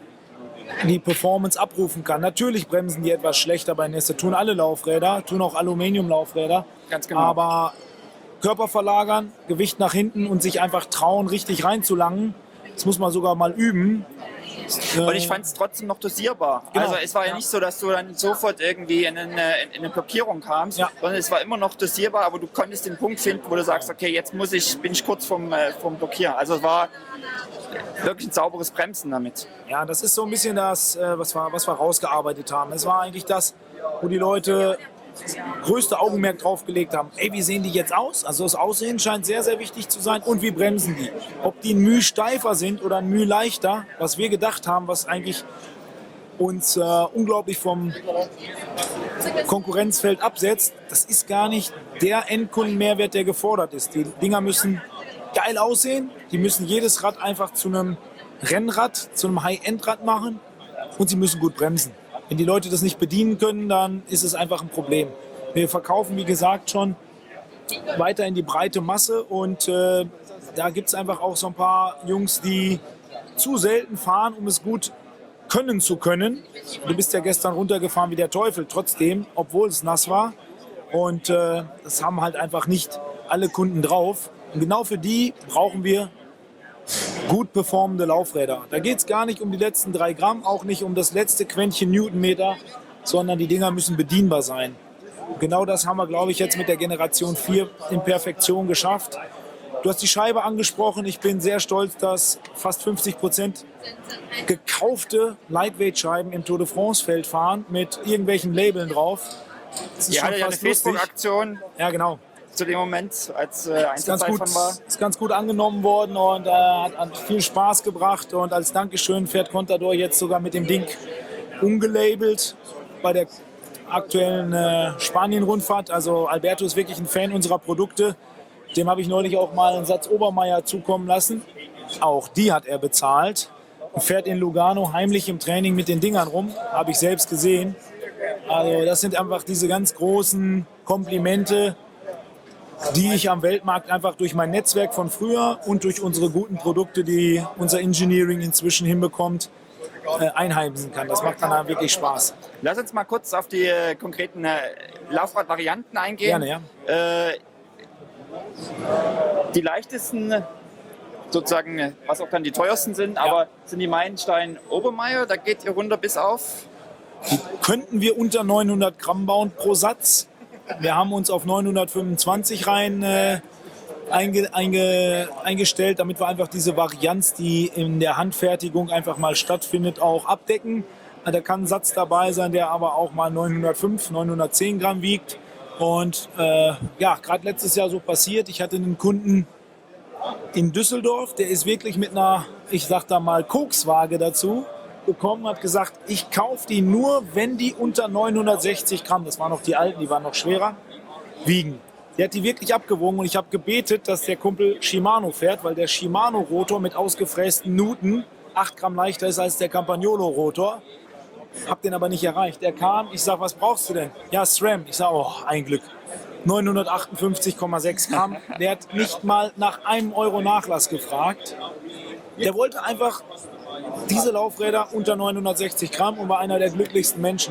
die Performance abrufen kann. Natürlich bremsen die etwas schlechter bei Nässe, tun alle Laufräder, tun auch Aluminiumlaufräder. Ganz genau. Aber Körper verlagern, Gewicht nach hinten und sich einfach trauen, richtig reinzulangen, das muss man sogar mal üben. Und ich fand es trotzdem noch dosierbar. Genau. Also es war ja Ja. nicht so, dass du dann sofort irgendwie in eine, in eine Blockierung kamst, Ja. sondern es war immer noch dosierbar, aber du konntest den Punkt finden, wo du sagst, okay, jetzt muss ich, bin ich kurz vom, äh, vom Blockieren. Also es war wirklich ein sauberes Bremsen damit. Ja, das ist so ein bisschen das, äh, was wir, was wir rausgearbeitet haben. Es war eigentlich das, wo die Leute das größte Augenmerk drauf gelegt haben. Ey, wie sehen die jetzt aus? Also das Aussehen scheint sehr, sehr wichtig zu sein. Und wie bremsen die? Ob die ein Mühe steifer sind oder ein Mühe leichter, was wir gedacht haben, was eigentlich uns äh, unglaublich vom Konkurrenzfeld absetzt, das ist gar nicht der Endkundenmehrwert, der gefordert ist. Die Dinger müssen geil aussehen, die müssen jedes Rad einfach zu einem Rennrad, zu einem High-End-Rad machen, und sie müssen gut bremsen. Wenn die Leute das nicht bedienen können, dann ist es einfach ein Problem. Wir verkaufen, wie gesagt, schon weiter in die breite Masse, und äh, da gibt es einfach auch so ein paar Jungs, die zu selten fahren, um es gut können zu können. Du bist ja gestern runtergefahren wie der Teufel, trotzdem, obwohl es nass war. Und äh, das haben halt einfach nicht alle Kunden drauf. Und genau für die brauchen wir gut performende Laufräder. Da geht es gar nicht um die letzten drei Gramm, auch nicht um das letzte Quäntchen Newtonmeter, sondern die Dinger müssen bedienbar sein. Und genau das haben wir, glaube ich, jetzt mit der Generation vier in Perfektion geschafft. Du hast die Scheibe angesprochen. Ich bin sehr stolz, dass fast fünfzig Prozent gekaufte Lightweight-Scheiben im Tour de France-Feld fahren mit irgendwelchen Labeln drauf. Das ist Ihr schon hattet ja eine fast lustig. Facebook-Aktion Ja, genau. zu dem Moment, als äh, Ist ganz, Einzelzeit gut, von war. ist ganz gut angenommen worden und äh, hat, hat viel Spaß gebracht. Und als Dankeschön fährt Contador jetzt sogar mit dem Ding umgelabelt bei der aktuellen äh, Spanien-Rundfahrt. Also Alberto ist wirklich ein Fan unserer Produkte. Dem habe ich neulich auch mal einen Satz Obermeier zukommen lassen. Auch die hat er bezahlt. Und fährt in Lugano heimlich im Training mit den Dingern rum. Habe ich selbst gesehen. Also das sind einfach diese ganz großen Komplimente, die ich am Weltmarkt einfach durch mein Netzwerk von früher und durch unsere guten Produkte, die unser Engineering inzwischen hinbekommt, äh, einheimsen kann. Das macht dann wirklich Spaß. Lass uns mal kurz auf die äh, konkreten äh, Laufradvarianten eingehen. Gerne, ja. Äh, die leichtesten, sozusagen, was auch dann die teuersten sind, aber sind die Meilenstein Obermeier. Da geht ihr runter bis auf. Könnten wir unter neunhundert Gramm bauen pro Satz. Wir haben uns auf neunhundertfünfundzwanzig rein äh, einge, einge, eingestellt, damit wir einfach diese Varianz, die in der Handfertigung einfach mal stattfindet, auch abdecken. Da kann ein Satz dabei sein, der aber auch mal neunhundertfünf, neunhundertzehn Gramm wiegt. Und äh, ja, gerade letztes Jahr so passiert. Ich hatte einen Kunden in Düsseldorf, der ist wirklich mit einer, ich sag da mal, Kokswaage dazu gekommen, hat gesagt, ich kaufe die nur, wenn die unter neunhundertsechzig Gramm, das waren noch die alten, die waren noch schwerer, wiegen. Der hat die wirklich abgewogen und ich habe gebetet, dass der Kumpel Shimano fährt, weil der Shimano-Rotor mit ausgefrästen Nuten acht Gramm leichter ist als der Campagnolo-Rotor. Hab den aber nicht erreicht. Er kam, ich sag, was brauchst du denn? Ja, SRAM. Ich sag, oh, ein Glück. neunhundertachtundfünfzig Komma sechs Gramm. Der hat nicht mal nach einem Euro Nachlass gefragt. Der wollte einfach diese Laufräder unter neunhundertsechzig Gramm und war einer der glücklichsten Menschen.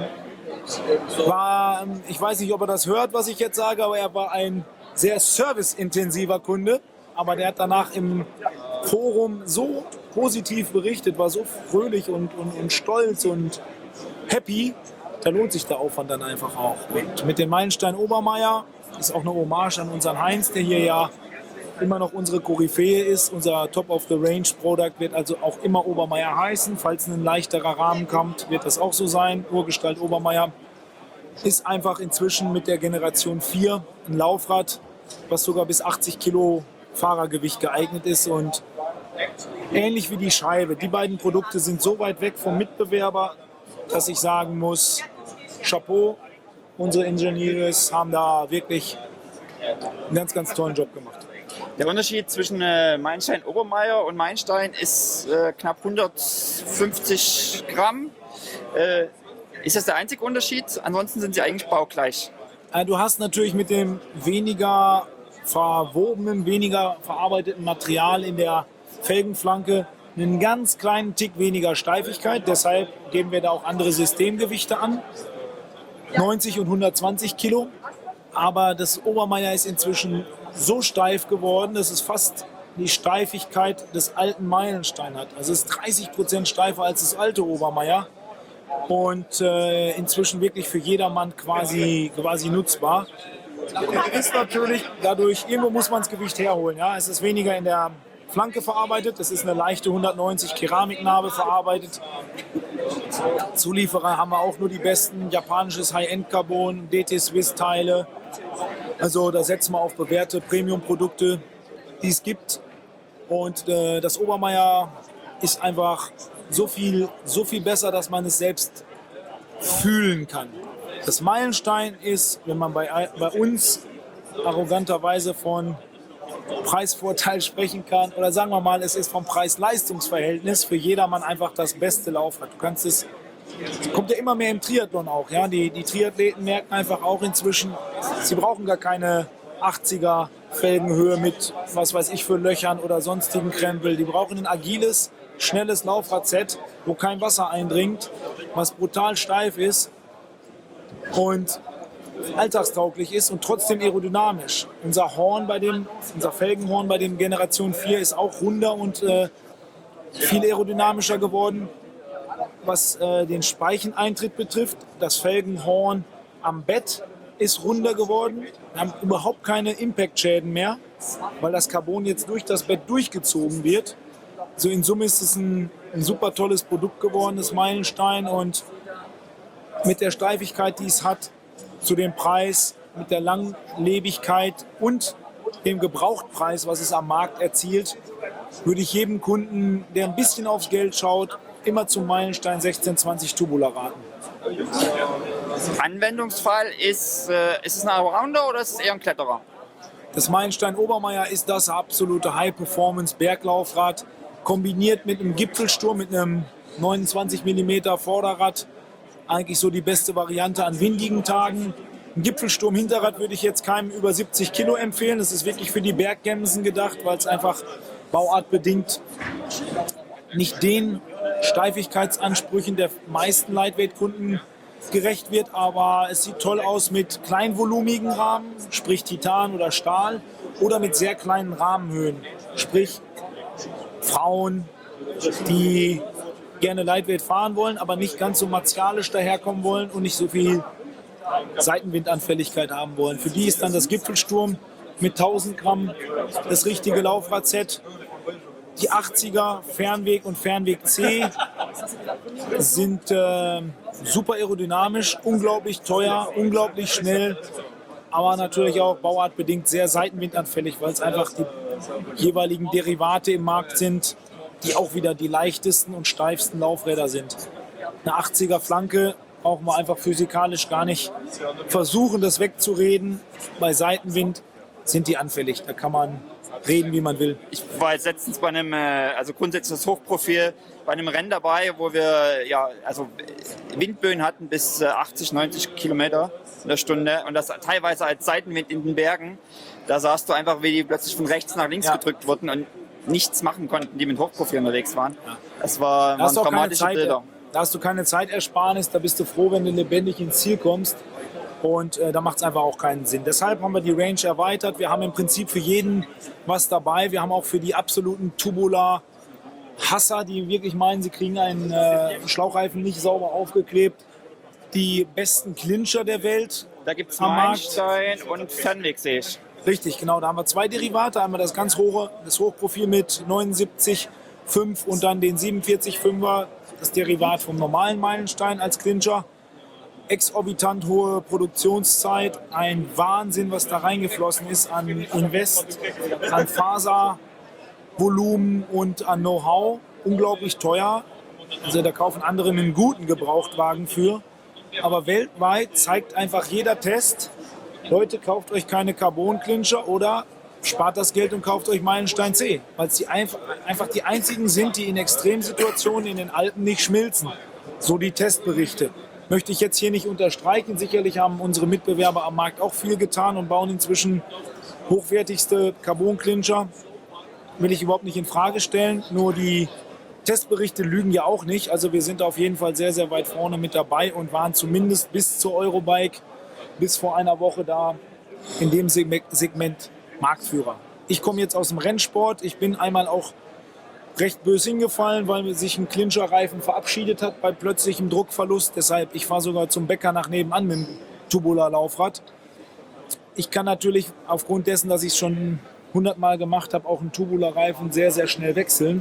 War, ich weiß nicht, ob er das hört, was ich jetzt sage, aber er war ein sehr serviceintensiver Kunde. Aber der hat danach im Forum so positiv berichtet, war so fröhlich und, und, und stolz und happy. Da lohnt sich der Aufwand dann einfach auch. Und mit dem Meilenstein Obermeier ist auch eine Hommage an unseren Heinz, der hier ja immer noch unsere Koryphäe ist. Unser Top-of-the-Range-Product wird also auch immer Obermeier heißen. Falls ein leichterer Rahmen kommt, wird das auch so sein. Urgestalt Obermeier ist einfach inzwischen mit der Generation vier ein Laufrad, was sogar bis achtzig Kilo Fahrergewicht geeignet ist und ähnlich wie die Scheibe. Die beiden Produkte sind so weit weg vom Mitbewerber, dass ich sagen muss, Chapeau, unsere Engineers haben da wirklich einen ganz, ganz tollen Job gemacht. Der Unterschied zwischen äh, Meilenstein Obermeier und Meilenstein ist äh, knapp hundertfünfzig Gramm. Äh, ist das der einzige Unterschied? Ansonsten sind sie eigentlich baugleich. Äh, du hast natürlich mit dem weniger verwobenen, weniger verarbeiteten Material in der Felgenflanke einen ganz kleinen Tick weniger Steifigkeit. Deshalb geben wir da auch andere Systemgewichte an. neunzig und hundertzwanzig Kilo. Aber das Obermeier ist inzwischen so steif geworden, dass es fast die Steifigkeit des alten Meilenstein hat. Also es ist dreißig Prozent steifer als das alte Obermeier. Und äh, inzwischen wirklich für jedermann quasi, quasi nutzbar. Ist natürlich dadurch, irgendwo muss man das Gewicht herholen. Ja? Es ist weniger in der Flanke verarbeitet, es ist eine leichte hundertneunzig Keramiknarbe verarbeitet. Zulieferer haben wir auch nur die besten, japanisches High-End-Carbon, D T Swiss-Teile. Also da setzen wir auf bewährte Premium-Produkte, die es gibt. Und äh, das Obermeier ist einfach so viel, so viel besser, dass man es selbst fühlen kann. Das Meilenstein ist, wenn man bei, bei uns arroganterweise von Preisvorteil sprechen kann, oder sagen wir mal, es ist vom Preis-Leistungs-Verhältnis für jedermann einfach das beste Laufrad. Du kannst es, kommt ja immer mehr im Triathlon auch. Ja? Die, die Triathleten merken einfach auch inzwischen, sie brauchen gar keine achtziger Felgenhöhe mit, was weiß ich, für Löchern oder sonstigen Krempel. Die brauchen ein agiles, schnelles Laufrad-Set, wo kein Wasser eindringt, was brutal steif ist und alltagstauglich ist und trotzdem aerodynamisch. Unser Horn bei dem, unser Felgenhorn bei dem Generation vier ist auch runder und äh, viel aerodynamischer geworden. Was äh, den Speicheneintritt betrifft, das Felgenhorn am Bett ist runder geworden. Wir haben überhaupt keine Impact-Schäden mehr, weil das Carbon jetzt durch das Bett durchgezogen wird. So in Summe ist es ein, ein super tolles Produkt geworden, das Meilenstein, und mit der Steifigkeit, die es hat, zu dem Preis, mit der Langlebigkeit und dem Gebrauchtpreis, was es am Markt erzielt, würde ich jedem Kunden, der ein bisschen aufs Geld schaut, immer zum Meilenstein sechzehn zwanzig Tubular raten. Anwendungsfall ist, äh, ist es ein Allrounder oder ist es eher ein Kletterer? Das Meilenstein Obermeier ist das absolute High-Performance-Berglaufrad, kombiniert mit einem Gipfelsturm, mit einem neunundzwanzig Millimeter Vorderrad. Eigentlich so die beste Variante an windigen Tagen. Ein Gipfelsturm Hinterrad würde ich jetzt keinem über siebzig Kilo empfehlen. Das ist wirklich für die Berggemsen gedacht, weil es einfach bauartbedingt nicht den Steifigkeitsansprüchen der meisten Lightweight-Kunden gerecht wird. Aber es sieht toll aus mit kleinvolumigen Rahmen, sprich Titan oder Stahl, oder mit sehr kleinen Rahmenhöhen, sprich Frauen, die gerne Lightweight fahren wollen, aber nicht ganz so martialisch daherkommen wollen und nicht so viel Seitenwindanfälligkeit haben wollen. Für die ist dann das Gipfelsturm mit tausend Gramm das richtige Laufradset. Die achtziger Fernweg und Fernweg C sind äh, super aerodynamisch, unglaublich teuer, unglaublich schnell, aber natürlich auch bauartbedingt sehr seitenwindanfällig, weil es einfach die jeweiligen Derivate im Markt sind, die auch wieder die leichtesten und steifsten Laufräder sind. Eine achtziger Flanke brauchen wir einfach physikalisch gar nicht versuchen, das wegzureden. Bei Seitenwind sind die anfällig. Da kann man reden, wie man will. Ich war jetzt letztens bei einem, also grundsätzlich das Hochprofil, bei einem Rennen dabei, wo wir ja, also Windböen hatten bis achtzig, neunzig Kilometer in der Stunde und das teilweise als Seitenwind in den Bergen. Da sahst du einfach, wie die plötzlich von rechts nach links ja. gedrückt wurden und nichts machen konnten, die mit Hochprofil unterwegs waren. Ja. Das war, waren dramatische Zeit, Bilder. Da hast du keine Zeitersparnis, da bist du froh, wenn du lebendig ins Ziel kommst. Und äh, da macht es einfach auch keinen Sinn. Deshalb haben wir die Range erweitert. Wir haben im Prinzip für jeden was dabei. Wir haben auch für die absoluten Tubular-Hasser, die wirklich meinen, sie kriegen einen äh, Schlauchreifen nicht sauber aufgeklebt, die besten Clincher der Welt. Da gibt es Meilenstein und Fernweg, sehe ich. Richtig, genau. Da haben wir zwei Derivate. Einmal das ganz hohe, das Hochprofil mit neunundsiebzig Komma fünf und dann den siebenundvierzig Komma fünfer, das Derivat vom normalen Meilenstein als Clincher. Exorbitant hohe Produktionszeit, ein Wahnsinn, was da reingeflossen ist an Invest, an Faservolumen und an Know-how. Unglaublich teuer. Also da kaufen andere einen guten Gebrauchtwagen für. Aber weltweit zeigt einfach jeder Test, Leute, kauft euch keine Carbon-Clincher oder spart das Geld und kauft euch Meilenstein C. Weil es die einfach, einfach die einzigen sind, die in Extremsituationen in den Alpen nicht schmilzen. So die Testberichte. Möchte ich jetzt hier nicht unterstreichen. Sicherlich haben unsere Mitbewerber am Markt auch viel getan und bauen inzwischen hochwertigste Carbon-Clincher. Will ich überhaupt nicht in Frage stellen. Nur die Testberichte lügen ja auch nicht. Also wir sind auf jeden Fall sehr, sehr weit vorne mit dabei und waren zumindest bis zur Eurobike, bis vor einer Woche da in dem Segment Marktführer. Ich komme jetzt aus dem Rennsport. Ich bin einmal auch recht böse hingefallen, weil sich ein Clincher-Reifen verabschiedet hat bei plötzlichem Druckverlust. Deshalb, ich fahre sogar zum Bäcker nach nebenan mit dem Tubular-Laufrad. Ich kann natürlich aufgrund dessen, dass ich es schon hundertmal gemacht habe, auch einen Tubular-Reifen sehr, sehr schnell wechseln.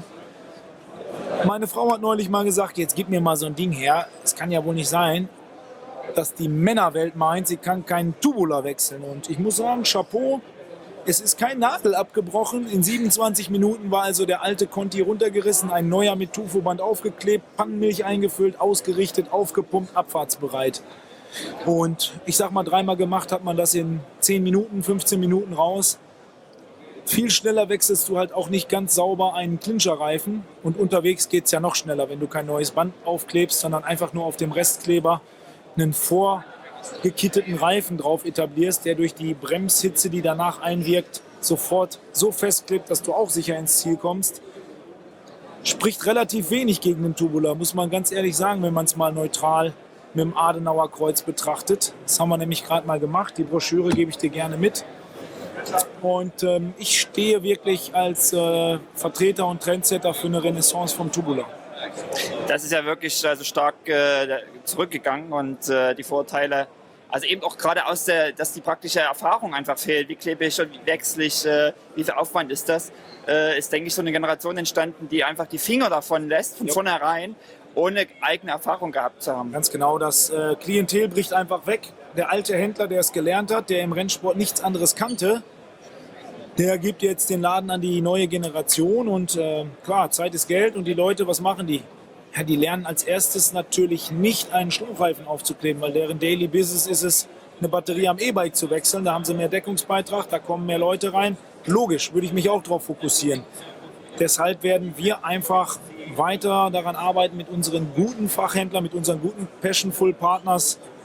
Meine Frau hat neulich mal gesagt, jetzt gib mir mal so ein Ding her. Es kann ja wohl nicht sein, dass die Männerwelt meint, sie kann keinen Tubular wechseln. Und ich muss sagen, Chapeau. Es ist kein Nadel abgebrochen. In siebenundzwanzig Minuten war also der alte Conti runtergerissen, ein neuer mit Tufoband aufgeklebt, Pannenmilch eingefüllt, ausgerichtet, aufgepumpt, abfahrtsbereit. Und ich sag mal, dreimal gemacht hat man das in zehn Minuten, fünfzehn Minuten raus. Viel schneller wechselst du halt auch nicht ganz sauber einen Clincher-Reifen. Und unterwegs geht es ja noch schneller, wenn du kein neues Band aufklebst, sondern einfach nur auf dem Restkleber einen vor gekitteten Reifen drauf etablierst, der durch die Bremshitze, die danach einwirkt, sofort so festklebt, dass du auch sicher ins Ziel kommst. Spricht relativ wenig gegen den Tubular, muss man ganz ehrlich sagen, wenn man es mal neutral mit dem Adenauer Kreuz betrachtet. Das haben wir nämlich gerade mal gemacht. Die Broschüre gebe ich dir gerne mit. Und ähm, ich stehe wirklich als äh, Vertreter und Trendsetter für eine Renaissance vom Tubular. Das ist ja wirklich also stark äh, zurückgegangen und äh, die Vorteile, also eben auch gerade aus der, dass die praktische Erfahrung einfach fehlt. Wie klebe ich und wie wechsle ich, äh, wie viel Aufwand ist das? Äh, ist, denke ich, so eine Generation entstanden, die einfach die Finger davon lässt, von ja. vornherein, ohne eigene Erfahrung gehabt zu haben. Ganz genau, das äh, Klientel bricht einfach weg. Der alte Händler, der es gelernt hat, der im Rennsport nichts anderes kannte, der gibt jetzt den Laden an die neue Generation und äh, klar, Zeit ist Geld und die Leute, was machen die? Ja, die lernen als erstes natürlich nicht einen Schlauchreifen aufzukleben, weil deren Daily Business ist es, eine Batterie am E-Bike zu wechseln. Da haben sie mehr Deckungsbeitrag, da kommen mehr Leute rein. Logisch, würde ich mich auch darauf fokussieren. Deshalb werden wir einfach weiter daran arbeiten, mit unseren guten Fachhändlern, mit unseren guten Passionful Partners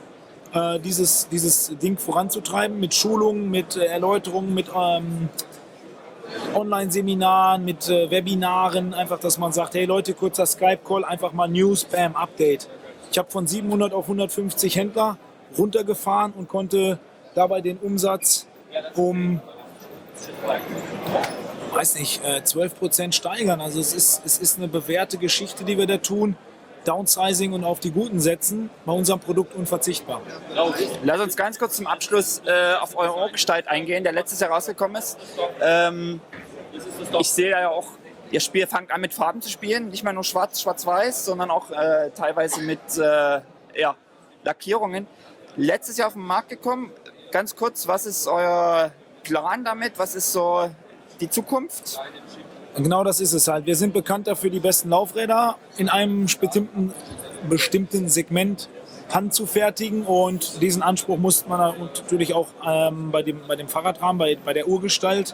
äh, dieses, dieses Ding voranzutreiben mit Schulungen, mit äh, Erläuterungen, mit ähm, Online-Seminaren, mit äh, Webinaren. Einfach, dass man sagt, hey Leute, kurzer Skype-Call, einfach mal News, Bam, Update. Ich habe von siebenhundert auf hundertfünfzig Händler runtergefahren und konnte dabei den Umsatz um, weiß nicht, zwölf Prozent steigern. Also es ist, es ist eine bewährte Geschichte, die wir da tun. Downsizing und auf die Guten setzen, bei unserem Produkt unverzichtbar. Lass uns ganz kurz zum Abschluss äh, auf euren Urgestalt eingehen, der letztes Jahr rausgekommen ist. Ähm, ich sehe ja auch, ihr Spiel fangt an mit Farben zu spielen, nicht mehr nur schwarz, schwarz-weiß, sondern auch äh, teilweise mit äh, ja, Lackierungen. Letztes Jahr auf den Markt gekommen. Ganz kurz, was ist euer Plan damit? Was ist so die Zukunft? Genau das ist es halt. Wir sind bekannt dafür, die besten Laufräder in einem bestimmten, bestimmten Segment handzufertigen. Und diesen Anspruch musste man natürlich auch ähm, bei, dem, bei dem Fahrradrahmen, bei, bei der Urgestalt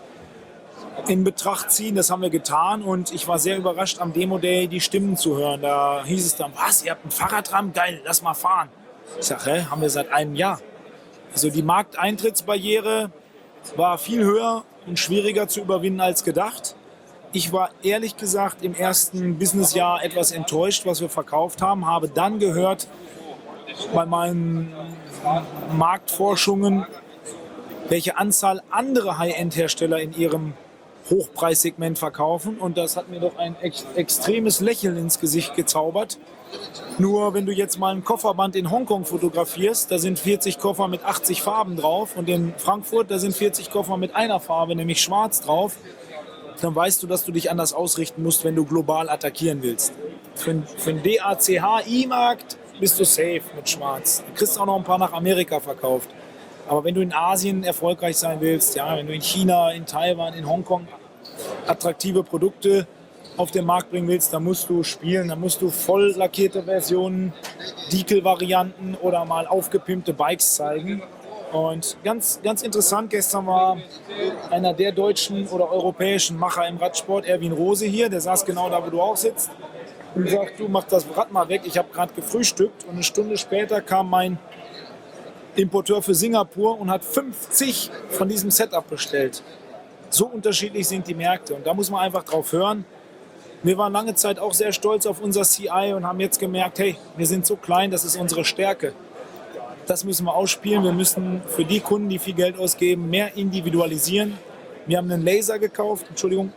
in Betracht ziehen. Das haben wir getan und ich war sehr überrascht, am Demo Day die Stimmen zu hören. Da hieß es dann, was, ihr habt einen Fahrradrahmen? Geil, lass mal fahren. Ich sage, hä, haben wir seit einem Jahr. Also die Markteintrittsbarriere war viel höher und schwieriger zu überwinden als gedacht. Ich war ehrlich gesagt im ersten Businessjahr etwas enttäuscht, was wir verkauft haben, habe dann gehört bei meinen Marktforschungen, welche Anzahl andere High-End-Hersteller in ihrem Hochpreissegment verkaufen. Und das hat mir doch ein ex extremes Lächeln ins Gesicht gezaubert. Nur wenn du jetzt mal ein Kofferband in Hongkong fotografierst, da sind vierzig Koffer mit achtzig Farben drauf. Und in Frankfurt, da sind vierzig Koffer mit einer Farbe, nämlich schwarz drauf. Dann weißt du, dass du dich anders ausrichten musst, wenn du global attackieren willst. Für, für den D A C H I-Markt bist du safe mit schwarz. Du kriegst auch noch ein paar nach Amerika verkauft. Aber wenn du in Asien erfolgreich sein willst, ja, wenn du in China, in Taiwan, in Hongkong attraktive Produkte auf den Markt bringen willst, dann musst du spielen, dann musst du voll lackierte Versionen, Decal-Varianten oder mal aufgepimpte Bikes zeigen. Und ganz, ganz interessant, gestern war einer der deutschen oder europäischen Macher im Radsport, Erwin Rose hier, der saß genau da, wo du auch sitzt, und sagt, du mach das Rad mal weg, ich habe gerade gefrühstückt. Und eine Stunde später kam mein Importeur für Singapur und hat fünfzig von diesem Setup bestellt. So unterschiedlich sind die Märkte und da muss man einfach drauf hören. Wir waren lange Zeit auch sehr stolz auf unser C I und haben jetzt gemerkt, hey, wir sind so klein, das ist unsere Stärke. Das müssen wir ausspielen. Wir müssen für die Kunden, die viel Geld ausgeben, mehr individualisieren. Wir haben einen Laser gekauft, Entschuldigung.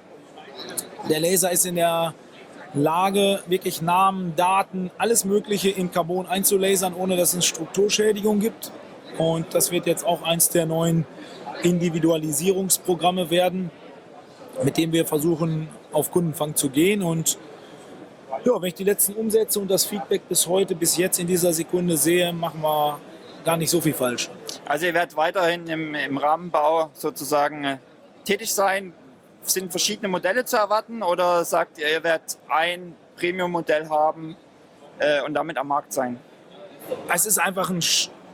Der Laser ist in der Lage, wirklich Namen, Daten, alles Mögliche in Carbon einzulasern, ohne dass es Strukturschädigung gibt. Und das wird jetzt auch eins der neuen Individualisierungsprogramme werden, mit dem wir versuchen, auf Kundenfang zu gehen. Und ja, wenn ich die letzten Umsätze und das Feedback bis heute, bis jetzt in dieser Sekunde sehe, machen wir gar nicht so viel falsch. Also ihr werdet weiterhin im, im Rahmenbau sozusagen äh, tätig sein. Sind verschiedene Modelle zu erwarten oder sagt ihr, ihr werdet ein Premium-Modell haben äh, und damit am Markt sein? Es ist einfach ein,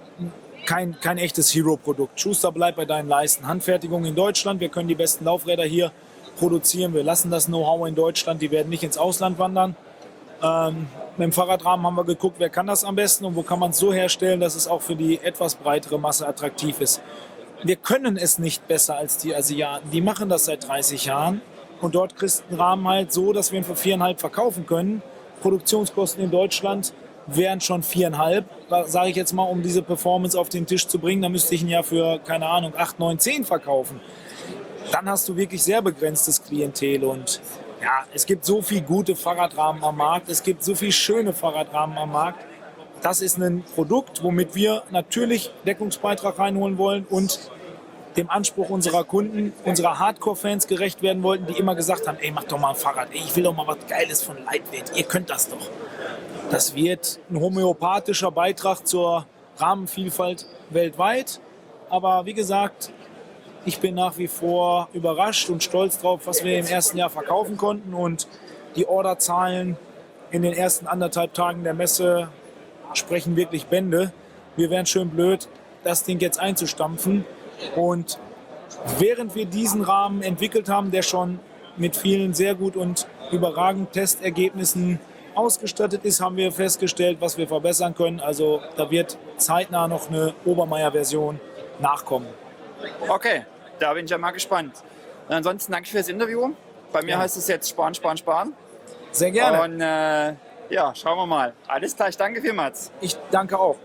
kein, kein echtes Hero-Produkt. Schuster, bleib bei deinen Leisten. Handfertigung in Deutschland. Wir können die besten Laufräder hier produzieren. Wir lassen das Know-how in Deutschland. Die werden nicht ins Ausland wandern. Ähm, mit dem Fahrradrahmen haben wir geguckt, wer kann das am besten und wo kann man es so herstellen, dass es auch für die etwas breitere Masse attraktiv ist. Wir können es nicht besser als die Asiaten. Die machen das seit dreißig Jahren und dort kriegst du einen Rahmen halt so, dass wir ihn für viereinhalb verkaufen können. Produktionskosten in Deutschland wären schon viereinhalb, sage ich jetzt mal, um diese Performance auf den Tisch zu bringen. Da müsste ich ihn ja für, keine Ahnung, acht, neun, zehn verkaufen. Dann hast du wirklich sehr begrenztes Klientel und ja, es gibt so viele gute Fahrradrahmen am Markt, es gibt so viele schöne Fahrradrahmen am Markt. Das ist ein Produkt, womit wir natürlich Deckungsbeitrag reinholen wollen und dem Anspruch unserer Kunden, unserer Hardcore-Fans gerecht werden wollten, die immer gesagt haben, ey, mach doch mal ein Fahrrad, ey, ich will doch mal was Geiles von Lightweight, ihr könnt das doch. Das wird ein homöopathischer Beitrag zur Rahmenvielfalt weltweit, aber wie gesagt, ich bin nach wie vor überrascht und stolz drauf, was wir im ersten Jahr verkaufen konnten und die Orderzahlen in den ersten anderthalb Tagen der Messe sprechen wirklich Bände. Wir wären schön blöd, das Ding jetzt einzustampfen. Und während wir diesen Rahmen entwickelt haben, der schon mit vielen sehr gut und überragenden Testergebnissen ausgestattet ist, haben wir festgestellt, was wir verbessern können. Also da wird zeitnah noch eine Obermeier-Version nachkommen. Okay, da bin ich ja mal gespannt. Und ansonsten danke für das Interview. Bei mir Ja. heißt es jetzt Sparen, Sparen, Sparen. Sehr gerne. Und äh, ja, schauen wir mal. Alles klar, ich danke vielmals. Ich danke auch.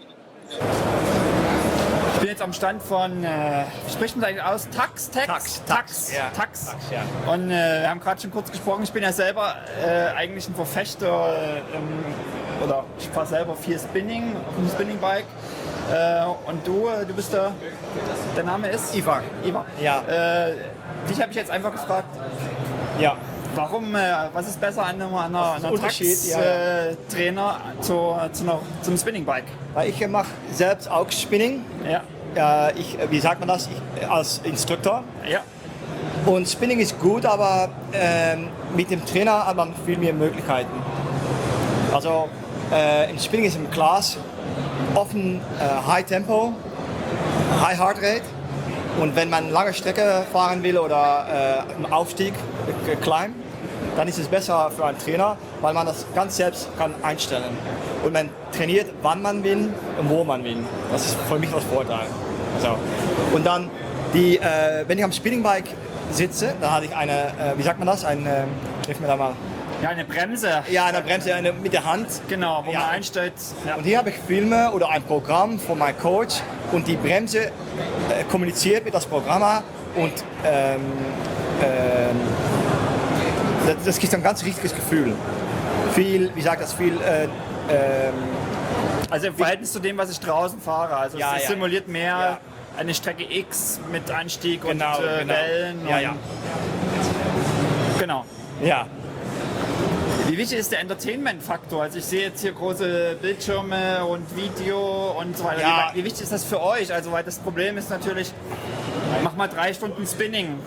Ich bin jetzt am Stand von, äh, wie spricht man das eigentlich aus? Tax? Tax? Tax, Tax. ja. Tax. Tax, ja. Und äh, wir haben gerade schon kurz gesprochen, ich bin ja selber äh, eigentlich ein Verfechter äh, ähm, oder ich fahre selber viel Spinning auf dem Spinningbike. Äh, und du, äh, du bist der, der Name ist? Ivar. Ivar. Ja. Äh, dich habe ich jetzt einfach gefragt, Ja. warum, äh, was ist besser an einer, an einer, einer Unterschied, ja, Tax-Trainer äh, Trainer zu, zu einer, zum Spinningbike? Weil ich mache selbst auch Spinning. Ja. Äh, ich, wie sagt man das? Ich, als Instruktor. Ja. Und Spinning ist gut, aber ähm, mit dem Trainer hat man viel mehr Möglichkeiten. Also äh, im Spinning ist im Class offen äh, High Tempo, High Heart Rate. Und wenn man lange Strecke fahren will oder äh, im Aufstieg, äh, Climb, dann ist es besser für einen Trainer, weil man das ganz selbst kann einstellen. Und man trainiert, wann man will und wo man will. Das ist für mich das Vorteil. So. Und dann, die, äh, wenn ich am Spinningbike sitze, dann hatte ich eine, äh, wie sagt man das, ein, äh, hilf mir da mal. Ja, eine Bremse. Ja, eine Bremse eine, mit der Hand. Genau, wo Ja. man einstellt. Ja. Und hier habe ich Filme oder ein Programm von meinem Coach und die Bremse äh, kommuniziert mit das Programm und ähm, ähm, das, das gibt ein ganz richtiges Gefühl. Viel, wie sagt das, viel äh, ähm, Also im Verhältnis zu dem, was ich draußen fahre. Also Ja, es ja. simuliert mehr Ja. eine Strecke X mit Anstieg Genau, und äh, genau. Wellen. Ja, und, ja. Genau. ja. Wie wichtig ist der Entertainment-Faktor? Also ich sehe jetzt hier große Bildschirme und Video und so weiter. Ja. Wie, wie wichtig ist das für euch? Also weil das Problem ist natürlich, mach mal drei Stunden Spinning.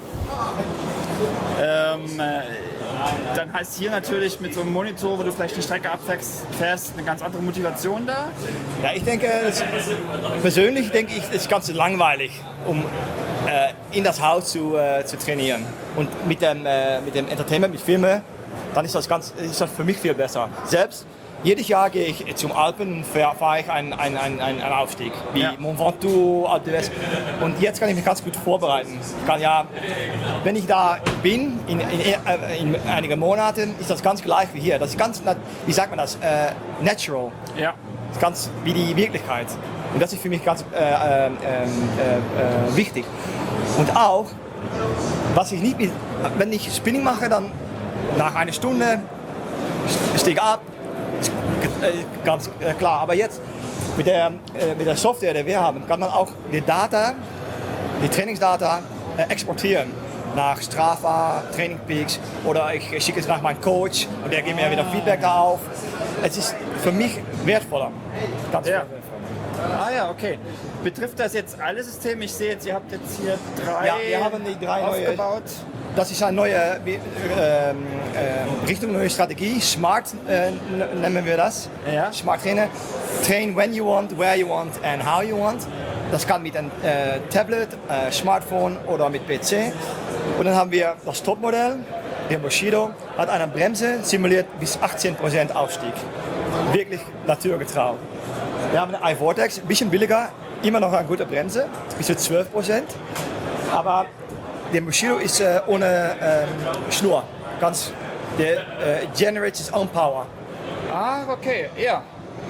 Ähm, äh, dann heißt hier natürlich mit so einem Monitor, wo du vielleicht eine Strecke abfährst, fährst, eine ganz andere Motivation da. Ja, ich denke, es, persönlich denke ich, es ist ganz langweilig, um äh, in das Haus zu, äh, zu trainieren. Und mit dem, äh, mit dem Entertainment, mit Filmen, dann ist das, ganz, ist das für mich viel besser. Selbst jedes Jahr gehe ich zum Alpen und fahre fahr ich einen, einen, einen, einen Aufstieg, wie Ja. Mont Ventoux, Alpe d'Huez. Und jetzt kann ich mich ganz gut vorbereiten. Ich kann ja, wenn ich da bin, in, in, in einigen Monaten, ist das ganz gleich wie hier. Das ist ganz, nat- wie sagt man das, äh, natural. Ja. Das ist ganz wie die Wirklichkeit. Und das ist für mich ganz äh, äh, äh, äh, wichtig. Und auch, was ich nicht, wenn ich Spinning mache, dann nach einer Stunde steige ich ab, ist äh, ganz äh, klar. Aber jetzt mit der, äh, mit der Software, die wir haben, kann man auch die Data, die Trainingsdata äh, exportieren nach Strava, Training Peaks oder ich schicke es nach meinem Coach und der gibt mir wieder Feedback auf. Es ist für mich wertvoller. Ganz Ja. wertvoll. Ah ja, okay. Betrifft das jetzt alle Systeme? Ich sehe jetzt, ihr habt jetzt hier drei, Ja, wir haben die drei neue- aufgebaut. Das ist eine neue äh, ähm, äh, Richtung, neue Strategie. Smart äh, n- nennen wir das. Ja. Smart Trainer. Train when you want, where you want and how you want. Das kann mit einem äh, Tablet, äh, Smartphone oder mit P C. Und dann haben wir das Topmodell, der Bushido, hat eine Bremse, simuliert bis achtzehn Prozent Aufstieg. Wirklich naturgetreu. Wir haben eine iVortex, ein bisschen billiger, immer noch eine gute Bremse, bis zu zwölf Prozent. Aber der Bushido ist äh, ohne ähm, Schnur. Ganz, der äh, generates his own power. Ah, okay, ja.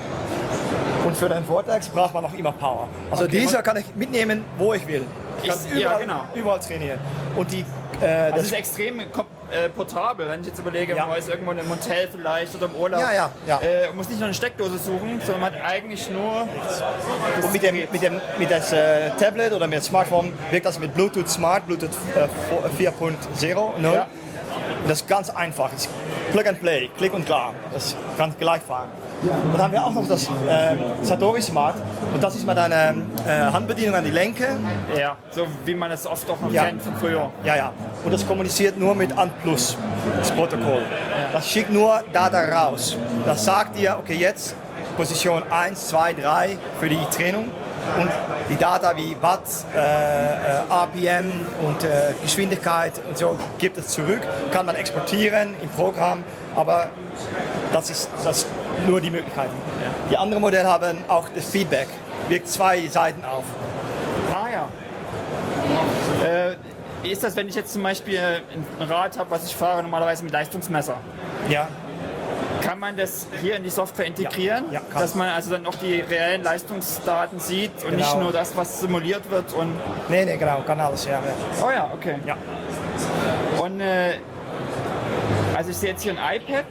Und für den Vortex braucht man noch immer Power. Also Okay, dieser kann ich mitnehmen, wo ich will. Ich kann Ich- ja, überall, genau. überall trainieren. Und die, äh, Das das, ist extrem kom- äh, portabel, wenn ich jetzt überlege, Ja. man ist irgendwo in einem Hotel vielleicht oder im Urlaub. Ja, ja, ja. Äh, man muss nicht nur eine Steckdose suchen, sondern man hat eigentlich nur... und mit dem, mit dem mit das äh, Tablet oder mit dem Smartphone wirkt das mit Bluetooth Smart, Bluetooth äh, vier Punkt null. Ja. Das ist ganz einfach. Das ist Plug and Play, Klick und klar. Das kann gleich fahren. Und dann haben wir auch noch das äh, Satori Smart. Und das ist mit einer äh, Handbedienung an die Lenke. Ja, so wie man es oft auch noch Ja. kennt von früher. Ja, ja. Und das kommuniziert nur mit ANPlus, das Protokoll. Das schickt nur Data raus. Das sagt dir, okay, jetzt Position eins, zwei, drei für die Training. Und die Data wie Watt, äh, äh, R P M und äh, Geschwindigkeit und so gibt es zurück. Kann man exportieren im Programm. Aber Das ist, das ist nur die Möglichkeiten. Die anderen Modelle haben auch das Feedback, wirkt zwei Seiten auf. Ah ja. Äh, wie ist das, wenn ich jetzt zum Beispiel ein Rad habe, was ich fahre normalerweise mit Leistungsmesser? Ja. Kann man das hier in die Software integrieren, Ja, ja, kann. dass man also dann auch die reellen Leistungsdaten sieht und Genau. nicht nur das, was simuliert wird? Und Nee, nee, genau, kann alles, ja. ja. oh ja, okay. Ja. Und äh, also ich sehe jetzt hier ein iPad.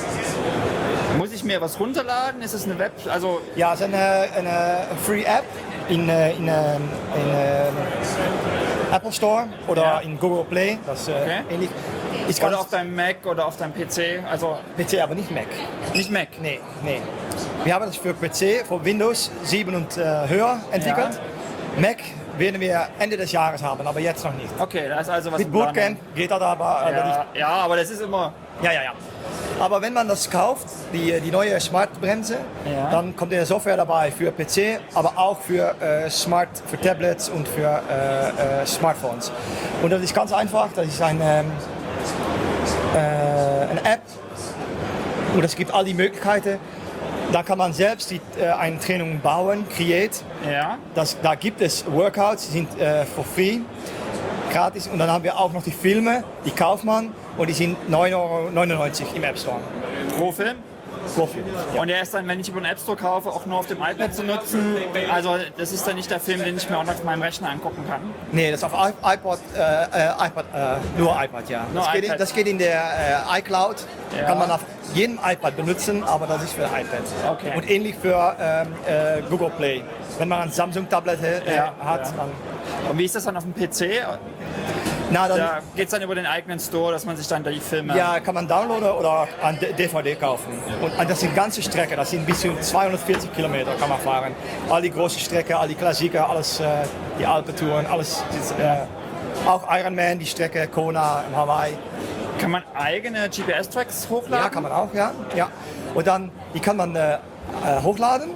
Muss ich mir was runterladen? Ist es eine Web? Also Ja, es ist eine, eine Free App in, äh, in, äh, in äh, Apple Store oder Ja. in Google Play, das ist äh, Okay. ähnlich. Ich kann oder auf deinem Mac oder auf deinem P C? Also P C, aber nicht Mac. nicht Mac. Nee, nee. Wir haben das für P C, für Windows sieben und äh, höher entwickelt. Mac werden wir Ende des Jahres haben, aber jetzt noch nicht. Okay, da ist also was Mit in Planung. Bootcamp geht das aber, aber nicht. Ja, ja, aber das ist immer. Ja, ja, ja. Aber wenn man das kauft, die, die neue Smart-Bremse, Ja. dann kommt eine Software dabei für P C, aber auch für äh, Smart, für Tablets und für äh, äh, Smartphones. Und das ist ganz einfach, das ist ein, ähm, äh, eine App und es gibt all die Möglichkeiten. Da kann man selbst die, äh, eine Training bauen, create. Ja. Das, da gibt es Workouts, die sind äh, for free, gratis. Und dann haben wir auch noch die Filme, die kauft man und die sind neun Euro neunundneunzig im App Store. Pro Film. Pro Film. Ja. Und der ist dann, wenn ich über den App Store kaufe, auch nur auf dem iPad zu nutzen. Also das ist dann nicht der Film, den ich mir auch noch auf meinem Rechner angucken kann. Nee, das ist auf I- iPod, äh, äh, iPad, äh, nur iPad, ja. Nur das, geht in, iPad. das geht in der äh, iCloud, Ja. kann man auf jedem iPad benutzen, aber das ist für iPad. Okay. Und ähnlich für ähm, äh, Google Play. Wenn man ein Samsung-Tablet äh, Ja, hat, ja. dann... Und wie ist das dann auf dem P C? Na, dann Da geht es dann über den eigenen Store, dass man sich dann da die Filme. ja, kann man downloaden oder an D- D V D kaufen. Und das sind ganze Strecken, das sind bis zu zweihundertvierzig Kilometer kann man fahren. All die großen Strecken, all die Klassiker, alles, äh, die Alpentouren, alles. Das, äh, auch Ironman, die Strecke Kona in Hawaii. Kann man eigene G P S-Tracks hochladen? Ja, kann man auch, ja. ja. Und dann, die kann man äh, äh, hochladen.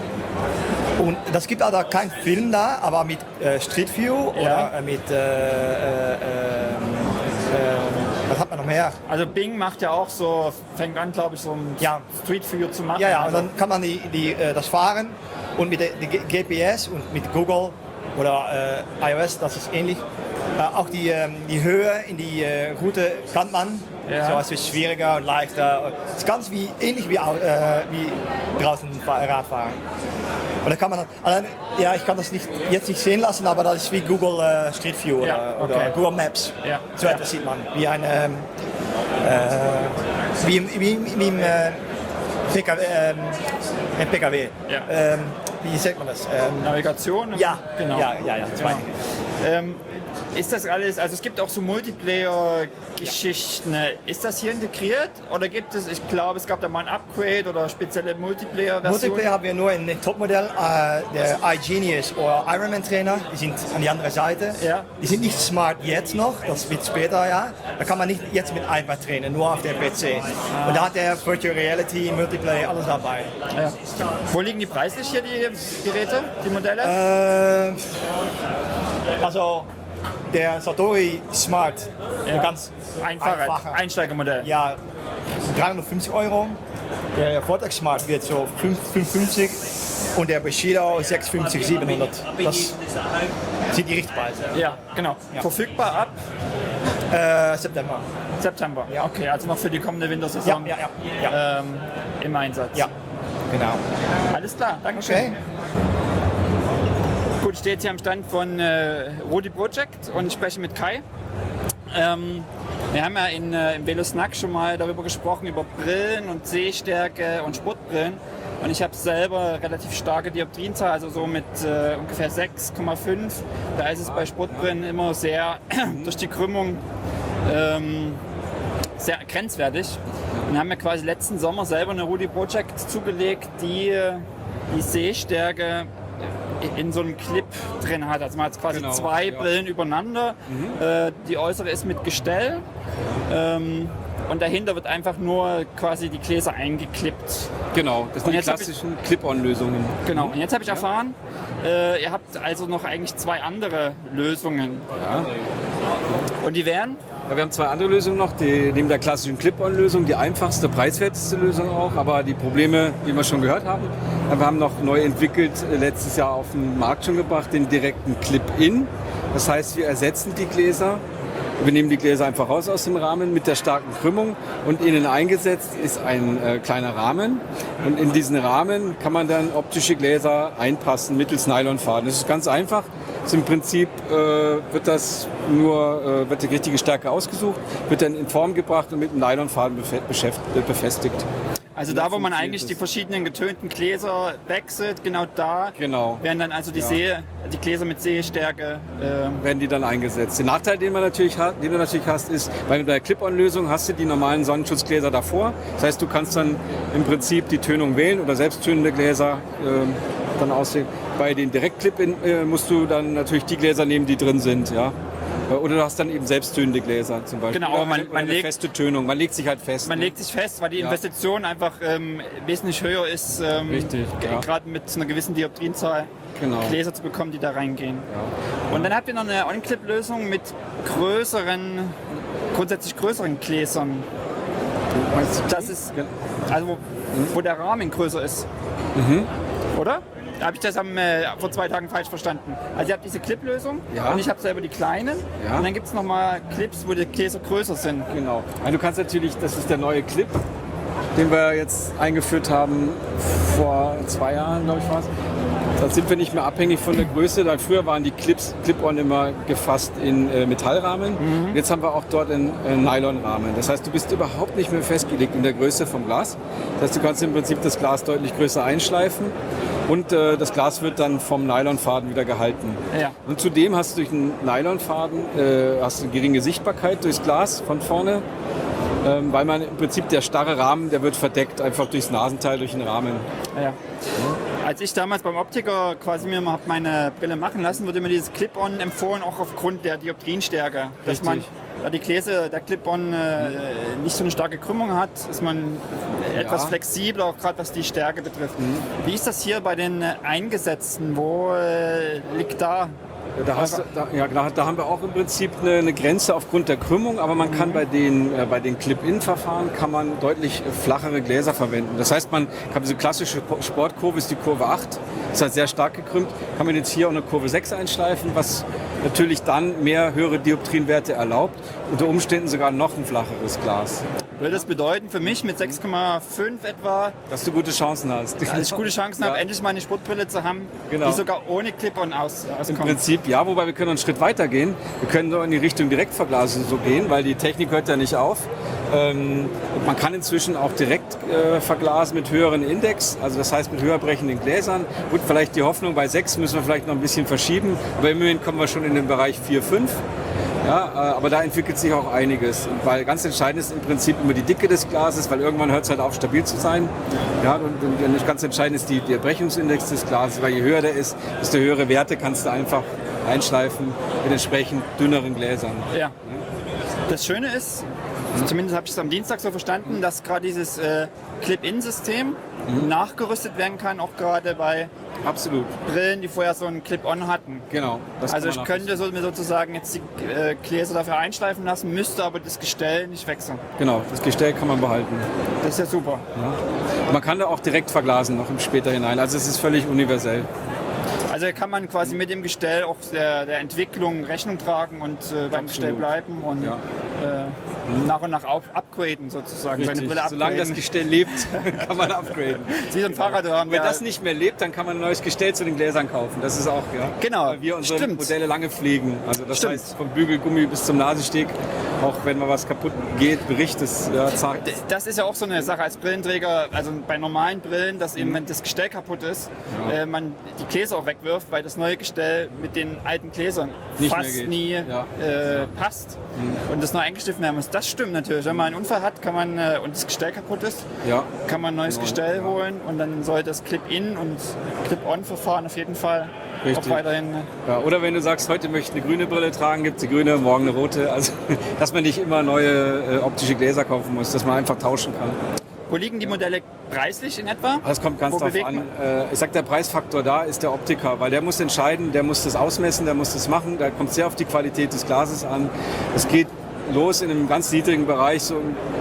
Und das gibt also keinen Film da, aber mit äh, Street View Ja. oder äh, mit, äh, äh, äh, äh, was hat man noch mehr? Also Bing macht ja auch so, fängt an, glaube ich, so ein Ja. Street View zu machen. Ja, ja, und Also, dann kann man die, die, äh, das fahren und mit der die G P S und mit Google oder äh, iOS, das ist ähnlich. Äh, auch die, ähm, die Höhe in die äh, Route kann man. Ja. So, es wird schwieriger und leichter. Es ist ganz wie, ähnlich wie, au- äh, wie draußen fa- Radfahren. Und da kann man, allein, ja, ich kann das nicht, jetzt nicht sehen lassen, aber das ist wie Google äh, Street View oder, Ja, okay. oder Google Maps. Ja. So etwas sieht man, wie ein ähm, äh, wie, im- wie, im- wie im äh, P K W. Ähm, ein P K W. Ja. Ähm, wie sagt man das? Ähm, Navigation? ja, genau. ja, ja, ja, zwei. Genau. Ähm, ist das alles, also es gibt auch so Multiplayer-Geschichten. Ist das hier integriert oder gibt es, ich glaube, es gab da mal ein Upgrade oder spezielle Multiplayer-Versionen? Multiplayer haben wir nur in dem Topmodell, äh, der iGenius oder Ironman Trainer, die sind an die andere Seite. Ja. Die sind nicht smart jetzt noch, das wird später, ja. Da kann man nicht jetzt mit iPad trainen, nur auf dem P C. Und da hat der Virtual Reality, Multiplayer, alles dabei. Ja. Wo liegen die preislich hier, die Geräte, die Modelle? Äh, also der Satori Smart, Ja. ganz Einfacher, einfacher. Einsteigermodell. Ja, dreihundertfünfzig Euro. Der Vortex Smart wird so fünfhundertfünfzig und der Bushido sechshundertfünfzig, siebenhundert. Das sind die Richtpreise. Ja, genau. Verfügbar ab Äh, September. September. Ja. Okay, also noch für die kommende Ja, Wintersaison ja, ja. Ja, ähm, im Einsatz. ja. genau. Alles klar, danke schön. Okay. Gut, ich stehe jetzt hier am Stand von äh, Rudi Project und spreche mit Kai. Ähm, wir haben ja in, äh, im Velosnack schon mal darüber gesprochen, über Brillen und Sehstärke und Sportbrillen. Und ich habe selber relativ starke Dioptrienzahl, also so mit äh, ungefähr sechs Komma fünf. Da ist es bei Sportbrillen immer sehr durch die Krümmung ähm, sehr grenzwertig. Und haben mir quasi letzten Sommer selber eine Rudi Project zugelegt, die äh, die Sehstärke in so einem Clip drin hat. Also man hat quasi Genau, zwei ja. Brillen übereinander. Äh, die äußere ist mit Gestell ähm, und dahinter wird einfach nur quasi die Gläser eingeklippt. Genau, das Und sind die jetzt hab ich- klassischen Clip-on-Lösungen. Genau. Und jetzt habe ich erfahren, äh, ihr habt also noch eigentlich zwei andere Lösungen. Ja. Und die wären? Ja, wir haben zwei andere Lösungen noch, die, neben der klassischen Clip-On-Lösung, die einfachste, preiswerteste Lösung auch, aber die Probleme, die wir schon gehört haben. Wir haben noch neu entwickelt, letztes Jahr auf den Markt schon gebracht, den direkten Clip-In. Das heißt, wir ersetzen die Gläser. Wir nehmen die Gläser einfach raus aus dem Rahmen mit der starken Krümmung und innen eingesetzt ist ein äh, kleiner Rahmen. Und in diesen Rahmen kann man dann optische Gläser einpassen mittels Nylonfaden. Das ist ganz einfach. Also im Prinzip äh, wird das nur, äh, wird die richtige Stärke ausgesucht, wird dann in Form gebracht und mit einem Nylonfaden befe- befestigt. Also da, wo man eigentlich die verschiedenen getönten Gläser wechselt, genau da Genau. werden dann also die, Ja. Sehe, die Gläser mit Sehstärke. Äh, Werden die dann eingesetzt. Der Nachteil, den, man natürlich hat, den du natürlich hast, ist, bei der Clip-On-Lösung hast du die normalen Sonnenschutzgläser davor. Das heißt, du kannst dann im Prinzip die Tönung wählen oder selbsttönende Gläser äh, dann aussehen. Bei den Direkt-Clip-In äh, musst du dann natürlich die Gläser nehmen, die drin sind. Ja? Oder du hast dann eben selbsttönende Gläser zum Beispiel. Genau, aber Oder man- eine, man eine legt- feste Tönung. Man legt sich halt fest. man ne? legt sich fest, weil die Ja. Investition einfach ähm, wesentlich höher ist, ähm, Richtig, g- ja. gerade mit einer gewissen Dioptrienzahl Genau. Gläser zu bekommen, die da reingehen. Und dann habt ihr noch eine On-Clip-Lösung mit größeren, grundsätzlich größeren Gläsern. Meinst du Das ist, Ja. also wo, wo der Rahmen größer ist. Oder? Da habe ich das am, äh, vor zwei Tagen falsch verstanden. Also ihr habt diese Clip-Lösung Ja. und ich habe selber die kleinen. Ja. Und dann gibt es nochmal Clips, wo die Gläser größer sind. Genau. Also du kannst natürlich, das ist der neue Clip, den wir jetzt eingeführt haben vor zwei Jahren, glaube ich, war es. Da sind wir nicht mehr abhängig von der Größe. Da früher waren die Clips, Clip-On immer gefasst in äh, Metallrahmen. Mhm. Jetzt haben wir auch dort einen äh, Nylonrahmen. Das heißt, du bist überhaupt nicht mehr festgelegt in der Größe vom Glas. Das heißt, du kannst im Prinzip das Glas deutlich größer einschleifen und äh, das Glas wird dann vom Nylonfaden wieder gehalten. Ja. Und zudem hast du durch den Nylonfaden äh, hast du eine geringe Sichtbarkeit durchs Glas von vorne. Ähm, weil man im Prinzip der starre Rahmen, der wird verdeckt einfach durchs Nasenteil, durch den Rahmen. Ja. Als ich damals beim Optiker quasi mir mal hab meine Brille machen lassen, wurde mir dieses Clip-On empfohlen, auch aufgrund der Dioptrienstärke. Dass Richtig. man, da die Gläser, der Clip-On äh, nicht so eine starke Krümmung hat, ist man etwas Ja. flexibler, auch gerade was die Stärke betrifft. Wie ist das hier bei den äh, Eingesetzten? Wo äh, liegt da? Da, hast, du- da, ja, da, da haben wir auch im Prinzip eine, eine Grenze aufgrund der Krümmung, aber man kann bei den, äh, bei den Clip-In-Verfahren kann man deutlich äh, flachere Gläser verwenden. Das heißt, man kann diese klassische Ko- Sportkurve ist die Kurve acht, ist halt sehr stark gekrümmt, kann man jetzt hier auch eine Kurve sechs einschleifen, was natürlich dann mehr höhere Dioptrienwerte erlaubt, unter Umständen sogar noch ein flacheres Glas, Würde das bedeuten für mich mit sechs Komma fünf etwa, dass du gute Chancen hast. dass ich gute Chancen Ja. habe, endlich mal eine Sportbrille zu haben, Genau. die sogar ohne Clip-On aus, Im auskommt? Prinzip ja, wobei wir können einen Schritt weiter gehen. Wir können so in die Richtung Direktverglasung so gehen, weil die Technik hört ja nicht auf. Ähm, und man kann inzwischen auch direkt äh, verglasen mit höheren Index, also das heißt mit höher brechenden Gläsern. Gut, vielleicht die Hoffnung bei sechs müssen wir vielleicht noch ein bisschen verschieben, aber immerhin kommen wir schon in den Bereich vier, fünf. Ja, äh, aber da entwickelt sich auch einiges, weil ganz entscheidend ist im Prinzip immer die Dicke des Glases, weil irgendwann hört es halt auf, stabil zu sein. Ja, und, und ganz entscheidend ist die, der Brechungsindex des Glases, weil je höher der ist, desto höhere Werte kannst du einfach einschleifen mit entsprechend dünneren Gläsern. Ja. Das Schöne ist, zumindest habe ich es am Dienstag so verstanden, dass gerade dieses äh, Clip-In-System nachgerüstet werden kann, auch gerade bei Absolut, Brillen, die vorher so ein Clip-On hatten. genau. Das Also kann ich man könnte so, mir sozusagen jetzt die äh, Gläser dafür einschleifen lassen, müsste aber das Gestell nicht wechseln. nach- Genau, das Gestell kann man behalten. Das ist ja super. Man kann da auch direkt verglasen noch im später hinein, also es ist völlig universell. Also kann man quasi mit dem Gestell auch der, der Entwicklung Rechnung tragen und äh, beim Gestell bleiben und Ja. äh, nach und nach auf, upgraden sozusagen. Seine Richtig. Brille Solange das upgraden. Gestell lebt, kann man upgraden. Wie so ein Fahrradhörer. Wenn das nicht mehr lebt, dann kann man ein neues Gestell zu den Gläsern kaufen. Das ist auch, ja. Genau, Weil wir unsere stimmt. Modelle lange pflegen. Also das Stimmt. heißt, vom Bügelgummi bis zum Nasensteg, auch wenn mal was kaputt geht, Bericht ist ja, zart. Das ist ja auch so eine Sache als Brillenträger, also bei normalen Brillen, dass Mhm. eben, wenn das Gestell kaputt ist, äh, man die Gläser auch wegwirft, weil das neue Gestell mit den alten Gläsern Nicht mehr fast geht. nie Ja. äh, passt und das neu eingeschliffen werden muss. Das stimmt natürlich. Wenn man einen Unfall hat, kann man äh, und das Gestell kaputt ist, Ja. kann man ein neues Neu, Gestell ja. holen und dann soll das Clip-In und Clip-On-Verfahren auf jeden Fall Richtig. auch weiterhin. Ja, oder wenn du sagst, heute möchte ich eine grüne Brille tragen, gibt es die grüne, morgen eine rote. Also, dass man nicht immer neue äh, optische Gläser kaufen muss, dass man einfach tauschen kann. Wo liegen die Modelle preislich in etwa? Das kommt ganz Wo drauf bewegt an. man? Äh, ich sag, der Preisfaktor da ist der Optiker, weil der muss entscheiden, der muss das ausmessen, der muss das machen. Da kommt sehr auf die Qualität des Glases an. Es geht los in einem ganz niedrigen Bereich, so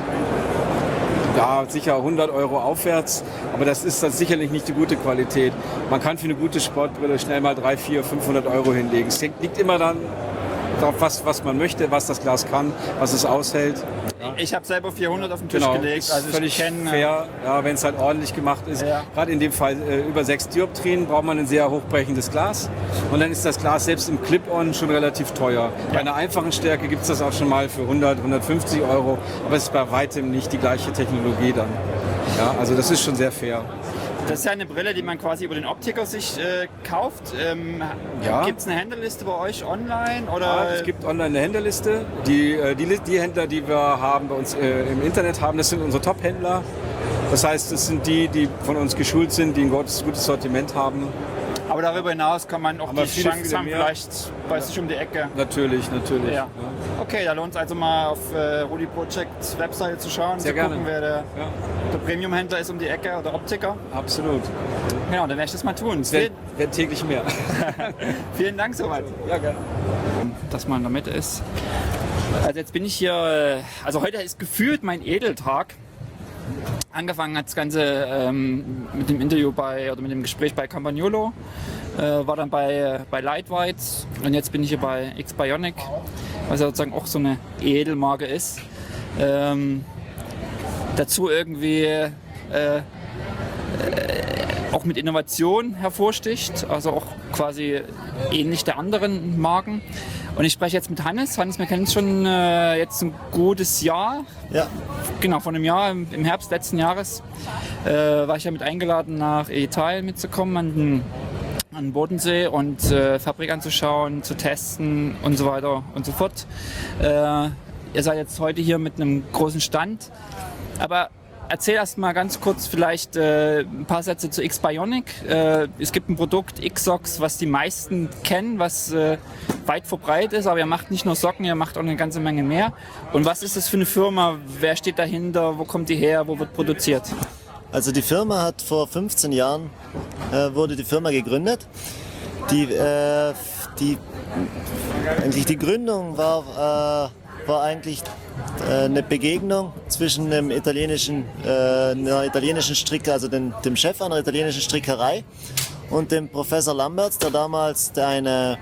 ja, sicher hundert Euro aufwärts, aber das ist dann sicherlich nicht die gute Qualität. Man kann für eine gute Sportbrille schnell mal dreihundert, vierhundert, fünfhundert Euro hinlegen. Es liegt immer dann darauf, was, was man möchte, was das Glas kann, was es aushält. Ja. Ich habe selber vierhundert auf den Tisch Genau, gelegt. Also ich völlig kenn, fair, ja, wenn es halt ordentlich gemacht ist. Ja. Gerade in dem Fall äh, über sechs Dioptrien braucht man ein sehr hochbrechendes Glas. Und dann ist das Glas selbst im Clip-On schon relativ teuer. Bei einer einfachen Stärke gibt es das auch schon mal für hundert, hundertfünfzig Euro. Aber es ist bei weitem nicht die gleiche Technologie dann. Ja, also das ist schon sehr fair. Das ist ja eine Brille, die man quasi über den Optiker sich äh, kauft. Ähm, Ja. Gibt es eine Händlerliste bei euch online? Oder? Ja, es gibt online eine Händlerliste. Die, äh, die, die Händler, die wir haben bei uns äh, im Internet haben, das sind unsere Top-Händler. Das heißt, das sind die, die von uns geschult sind, die ein gutes, gutes Sortiment haben. Aber darüber hinaus kann man auch Aber die viele, Chance viele haben, mehr. vielleicht bei sich um die Ecke. Natürlich, natürlich. Ja. Okay, da lohnt es also mal auf äh, Rudi Project Webseite zu schauen, Sehr zu gerne. gucken, wer der, Ja, der Premium-Händler ist um die Ecke oder Optiker. absolut. Genau, dann werde ich das mal tun. Es werden, werden täglich mehr. Vielen Dank soweit. Ja, gerne. Dass man in der Mitte ist. Also jetzt bin ich hier, äh, also heute ist gefühlt mein Edeltag. Angefangen hat das Ganze ähm, mit dem Interview bei, oder mit dem Gespräch bei Campagnolo, äh, war dann bei, bei Lightweight und jetzt bin ich hier bei X-Bionic, was ja sozusagen auch so eine Edelmarke ist. Ähm, dazu irgendwie äh, äh, auch mit Innovation hervorsticht, also auch quasi ähnlich der anderen Marken. Und ich spreche jetzt mit Hannes. Hannes, wir kennen uns schon äh, jetzt ein gutes Jahr. Ja, Genau, vor einem Jahr, im im Herbst letzten Jahres, äh, war ich ja mit eingeladen, nach Italien mitzukommen, an den, an den Bodensee und äh, Fabrik anzuschauen, zu testen und so weiter und so fort. Äh, ihr seid jetzt heute hier mit einem großen Stand. Aber erzähl erst mal ganz kurz vielleicht äh, ein paar Sätze zu X-Bionic. Äh, es gibt ein Produkt, X-Sox, was die meisten kennen, was äh, weit verbreitet ist, aber ihr macht nicht nur Socken, ihr macht auch eine ganze Menge mehr. Und was ist das für eine Firma? Wer steht dahinter? Wo kommt die her? Wo wird produziert? also die Firma hat vor fünfzehn Jahren, äh, wurde die Firma gegründet. Die, äh, die, eigentlich die Gründung war, äh, war eigentlich äh, eine Begegnung zwischen einem italienischen, äh, einer italienischen Stricker, also den, dem Chef einer italienischen Strickerei und dem Professor Lamberts, der damals eine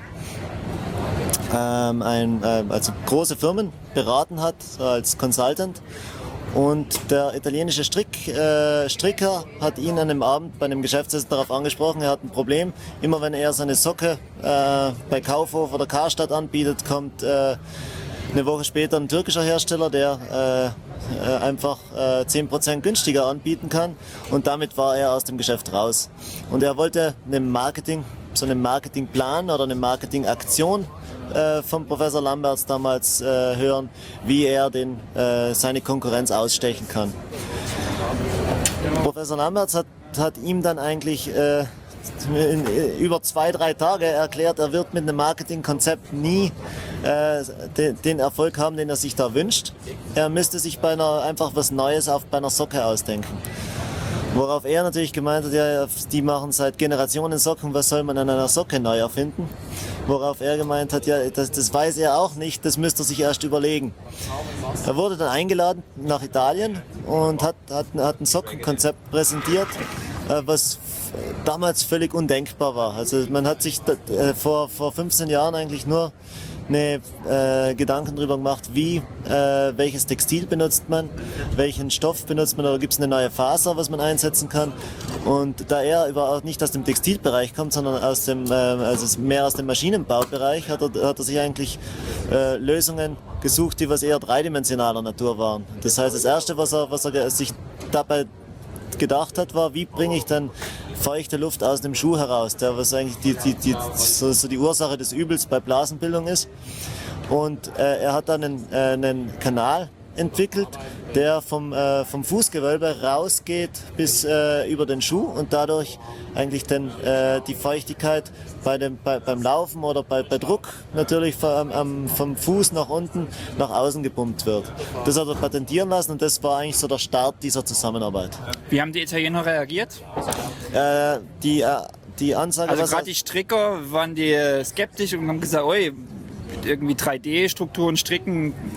Ähm, ein, äh, also große Firmen beraten hat als Consultant. Und der italienische Strick, äh, Stricker hat ihn an einem Abend bei einem Geschäftsessen darauf angesprochen, er hat ein Problem. Immer wenn er seine Socke äh, bei Kaufhof oder Karstadt anbietet, kommt äh, eine Woche später ein türkischer Hersteller, der äh, äh, einfach äh, zehn Prozent günstiger anbieten kann. Und damit war er aus dem Geschäft raus. Und er wollte eine Marketing, so einen Marketingplan oder eine Marketingaktion äh, vom Professor Lamberts damals äh, hören, wie er den, äh, seine Konkurrenz ausstechen kann. Professor Lamberts hat, hat ihm dann eigentlich äh, in, über zwei, drei Tage erklärt, er wird mit einem Marketingkonzept nie äh, den, den Erfolg haben, den er sich da wünscht. Er müsste sich bei einer, einfach was Neues auf, bei einer Socke ausdenken. Worauf er natürlich gemeint hat, ja, die machen seit Generationen Socken, was soll man an einer Socke neu erfinden? Worauf er gemeint hat, ja, das, das weiß er auch nicht, das müsste er sich erst überlegen. Er wurde dann eingeladen nach Italien und hat, hat, hat ein Sockenkonzept präsentiert, äh, was damals völlig undenkbar war. Also man hat sich da, äh, vor, vor fünfzehn Jahren eigentlich nur eine, äh, Gedanken darüber gemacht, wie, äh, welches Textil benutzt man, welchen Stoff benutzt man, oder gibt es eine neue Faser, was man einsetzen kann. Und da er überhaupt nicht aus dem Textilbereich kommt, sondern aus dem, äh, also mehr aus dem Maschinenbaubereich, hat er, hat er sich eigentlich äh, Lösungen gesucht, die was eher dreidimensionaler Natur waren. Das heißt, das Erste, was er, was er sich dabei gedacht hat, war, wie bringe ich dann feuchte Luft aus dem Schuh heraus, der was eigentlich die, die, die, so, so die Ursache des Übels bei Blasenbildung ist. Und äh, er hat dann einen, äh, einen Kanal entwickelt, der vom, äh, vom Fußgewölbe rausgeht bis äh, über den Schuh und dadurch eigentlich dann äh, die Feuchtigkeit bei dem, bei, beim Laufen oder bei, bei Druck natürlich vom, am, vom Fuß nach unten nach außen gepumpt wird. Das hat er patentieren lassen und das war eigentlich so der Start dieser Zusammenarbeit. Wie haben die Italiener reagiert? Äh, die, äh, die Ansage, Also was gerade die Stricker waren die äh, skeptisch und haben gesagt, oi, irgendwie drei D-Strukturen stricken,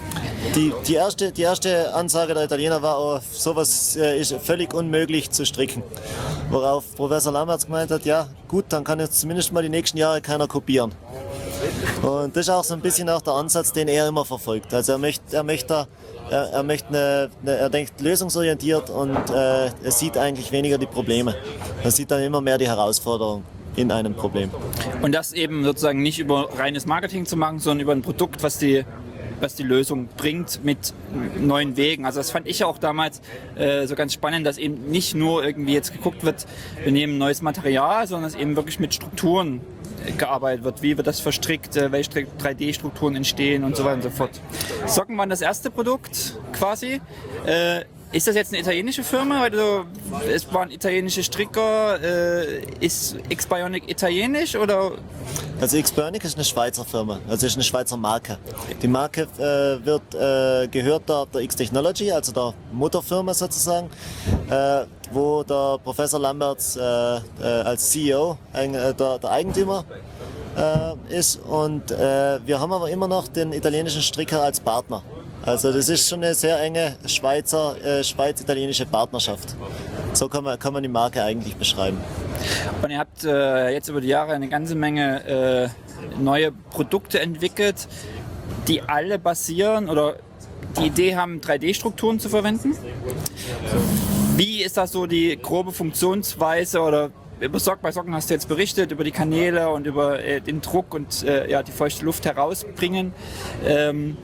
Die, die, erste, die erste Ansage der Italiener war, oh, sowas äh, ist völlig unmöglich zu stricken. Worauf Professor Lamberts gemeint hat, ja gut, dann kann jetzt zumindest mal die nächsten Jahre keiner kopieren. Und das ist auch so ein bisschen auch der Ansatz, den er immer verfolgt. Also er möchte, er möchte, er, er möchte eine, eine, er denkt lösungsorientiert und äh, er sieht eigentlich weniger die Probleme. Er sieht dann immer mehr die Herausforderung in einem Problem. Und das eben sozusagen nicht über reines Marketing zu machen, sondern über ein Produkt, was die, was die Lösung bringt mit neuen Wegen. Also das fand ich auch damals äh, so ganz spannend, dass eben nicht nur irgendwie jetzt geguckt wird, wir nehmen neues Material, sondern dass eben wirklich mit Strukturen gearbeitet wird. Wie wird das verstrickt, äh, welche drei D-Strukturen entstehen und so weiter und so fort. Socken waren das erste Produkt quasi. Äh, Ist das jetzt eine italienische Firma? Also, es waren italienische Stricker. Äh, ist X-Bionic italienisch oder? Also X-Bionic ist eine Schweizer Firma, also ist eine Schweizer Marke. Die Marke äh, wird, äh, gehört der, der X-Technology, also der Mutterfirma sozusagen, äh, wo der Professor Lamberts äh, äh, als C E O ein, äh, der, der Eigentümer äh, ist. Und äh, wir haben aber immer noch den italienischen Stricker als Partner. Also das ist schon eine sehr enge Schweizer, äh, Schweiz-italienische Partnerschaft. So kann man, kann man die Marke eigentlich beschreiben. Und ihr habt äh, jetzt über die Jahre eine ganze Menge äh, neue Produkte entwickelt, die alle basieren oder die Idee haben, drei D-Strukturen zu verwenden. Wie ist das so die grobe Funktionsweise oder über Socken, bei Socken hast du jetzt berichtet, über die Kanäle und über äh, den Druck und äh, ja, die feuchte Luft herausbringen. Ähm,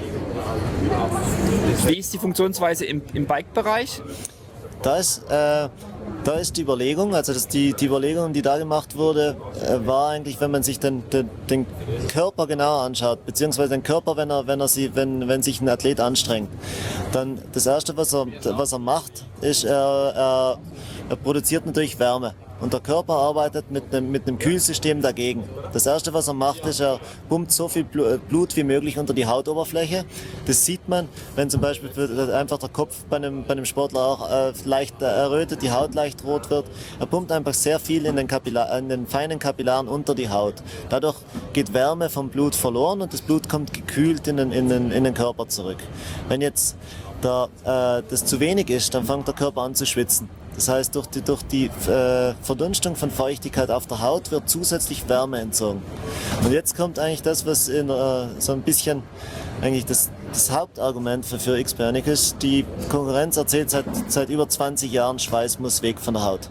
Wie ist die Funktionsweise im, im Bike-Bereich? Da ist, äh, da ist die Überlegung, also das, die, die Überlegung, die da gemacht wurde, äh, war eigentlich, wenn man sich den, den, den Körper genauer anschaut, beziehungsweise den Körper, wenn, er, wenn, er sie, wenn, wenn sich ein Athlet anstrengt, dann das Erste, was er, was er macht, ist, er, er, er produziert natürlich Wärme. Und der Körper arbeitet mit einem, mit einem Kühlsystem dagegen. Das Erste, was er macht, ist, er pumpt so viel Blut wie möglich unter die Hautoberfläche. Das sieht man, wenn zum Beispiel einfach der Kopf bei einem, bei einem Sportler auch äh, leicht errötet, die Haut leicht rot wird. Er pumpt einfach sehr viel in den, Kapillar, in den feinen Kapillaren unter die Haut. Dadurch geht Wärme vom Blut verloren und das Blut kommt gekühlt in den, in den, in den Körper zurück. Wenn jetzt der, äh, das zu wenig ist, dann fängt der Körper an zu schwitzen. Das heißt, durch die, durch die äh, Verdunstung von Feuchtigkeit auf der Haut wird zusätzlich Wärme entzogen. Und jetzt kommt eigentlich das, was in, äh, so ein bisschen eigentlich das, das Hauptargument für, für X-Bionic ist. Die Konkurrenz erzählt seit, seit über zwanzig Jahren, Schweiß muss weg von der Haut.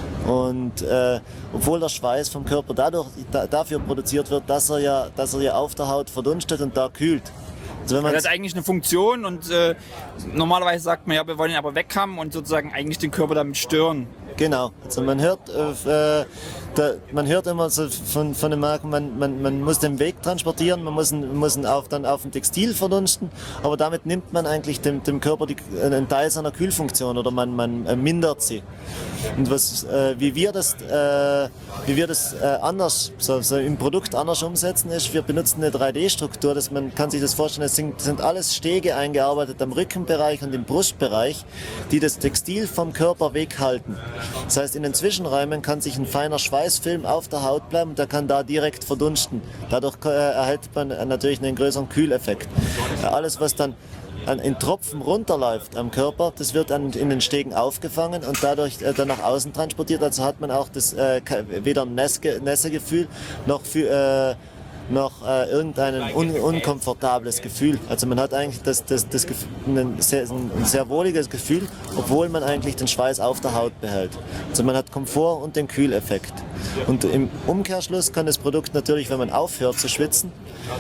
Und äh, obwohl der Schweiß vom Körper dadurch, da, dafür produziert wird, dass er, ja, dass er ja auf der Haut verdunstet und da kühlt. Also wenn man das hat eigentlich eine Funktion und äh, normalerweise sagt man ja, wir wollen ihn aber weg haben und sozusagen eigentlich den Körper damit stören. Genau, also man hört, äh, da, man hört immer so von, von den Marken, man, man, man muss den Weg transportieren, man muss ihn, muss ihn auf, dann auf ein Textil verdunsten, aber damit nimmt man eigentlich dem, dem Körper die, einen Teil seiner Kühlfunktion oder man, man äh, mindert sie. Und was, äh, wie wir das, äh, wie wir das äh, anders, so, so im Produkt anders umsetzen, ist, wir benutzen eine drei D-Struktur, dass man kann sich das vorstellen, es sind, sind alles Stege eingearbeitet am Rückenbereich und im Brustbereich, die das Textil vom Körper weghalten. Das heißt, in den Zwischenräumen kann sich ein feiner Schweißfilm auf der Haut bleiben und der kann da direkt verdunsten. Dadurch äh, erhält man äh, natürlich einen größeren Kühleffekt. Äh, alles, was dann an, in Tropfen runterläuft am Körper, das wird dann in den Stegen aufgefangen und dadurch äh, dann nach außen transportiert. Also hat man auch das, äh, weder ein Nässegefühl noch für... Äh, noch äh, irgendein un unkomfortables Gefühl. Also man hat eigentlich das, das, das Gefühl, ein, sehr, ein sehr wohliges Gefühl, obwohl man eigentlich den Schweiß auf der Haut behält. Also man hat Komfort und den Kühleffekt. Und im Umkehrschluss kann das Produkt natürlich, wenn man aufhört zu schwitzen,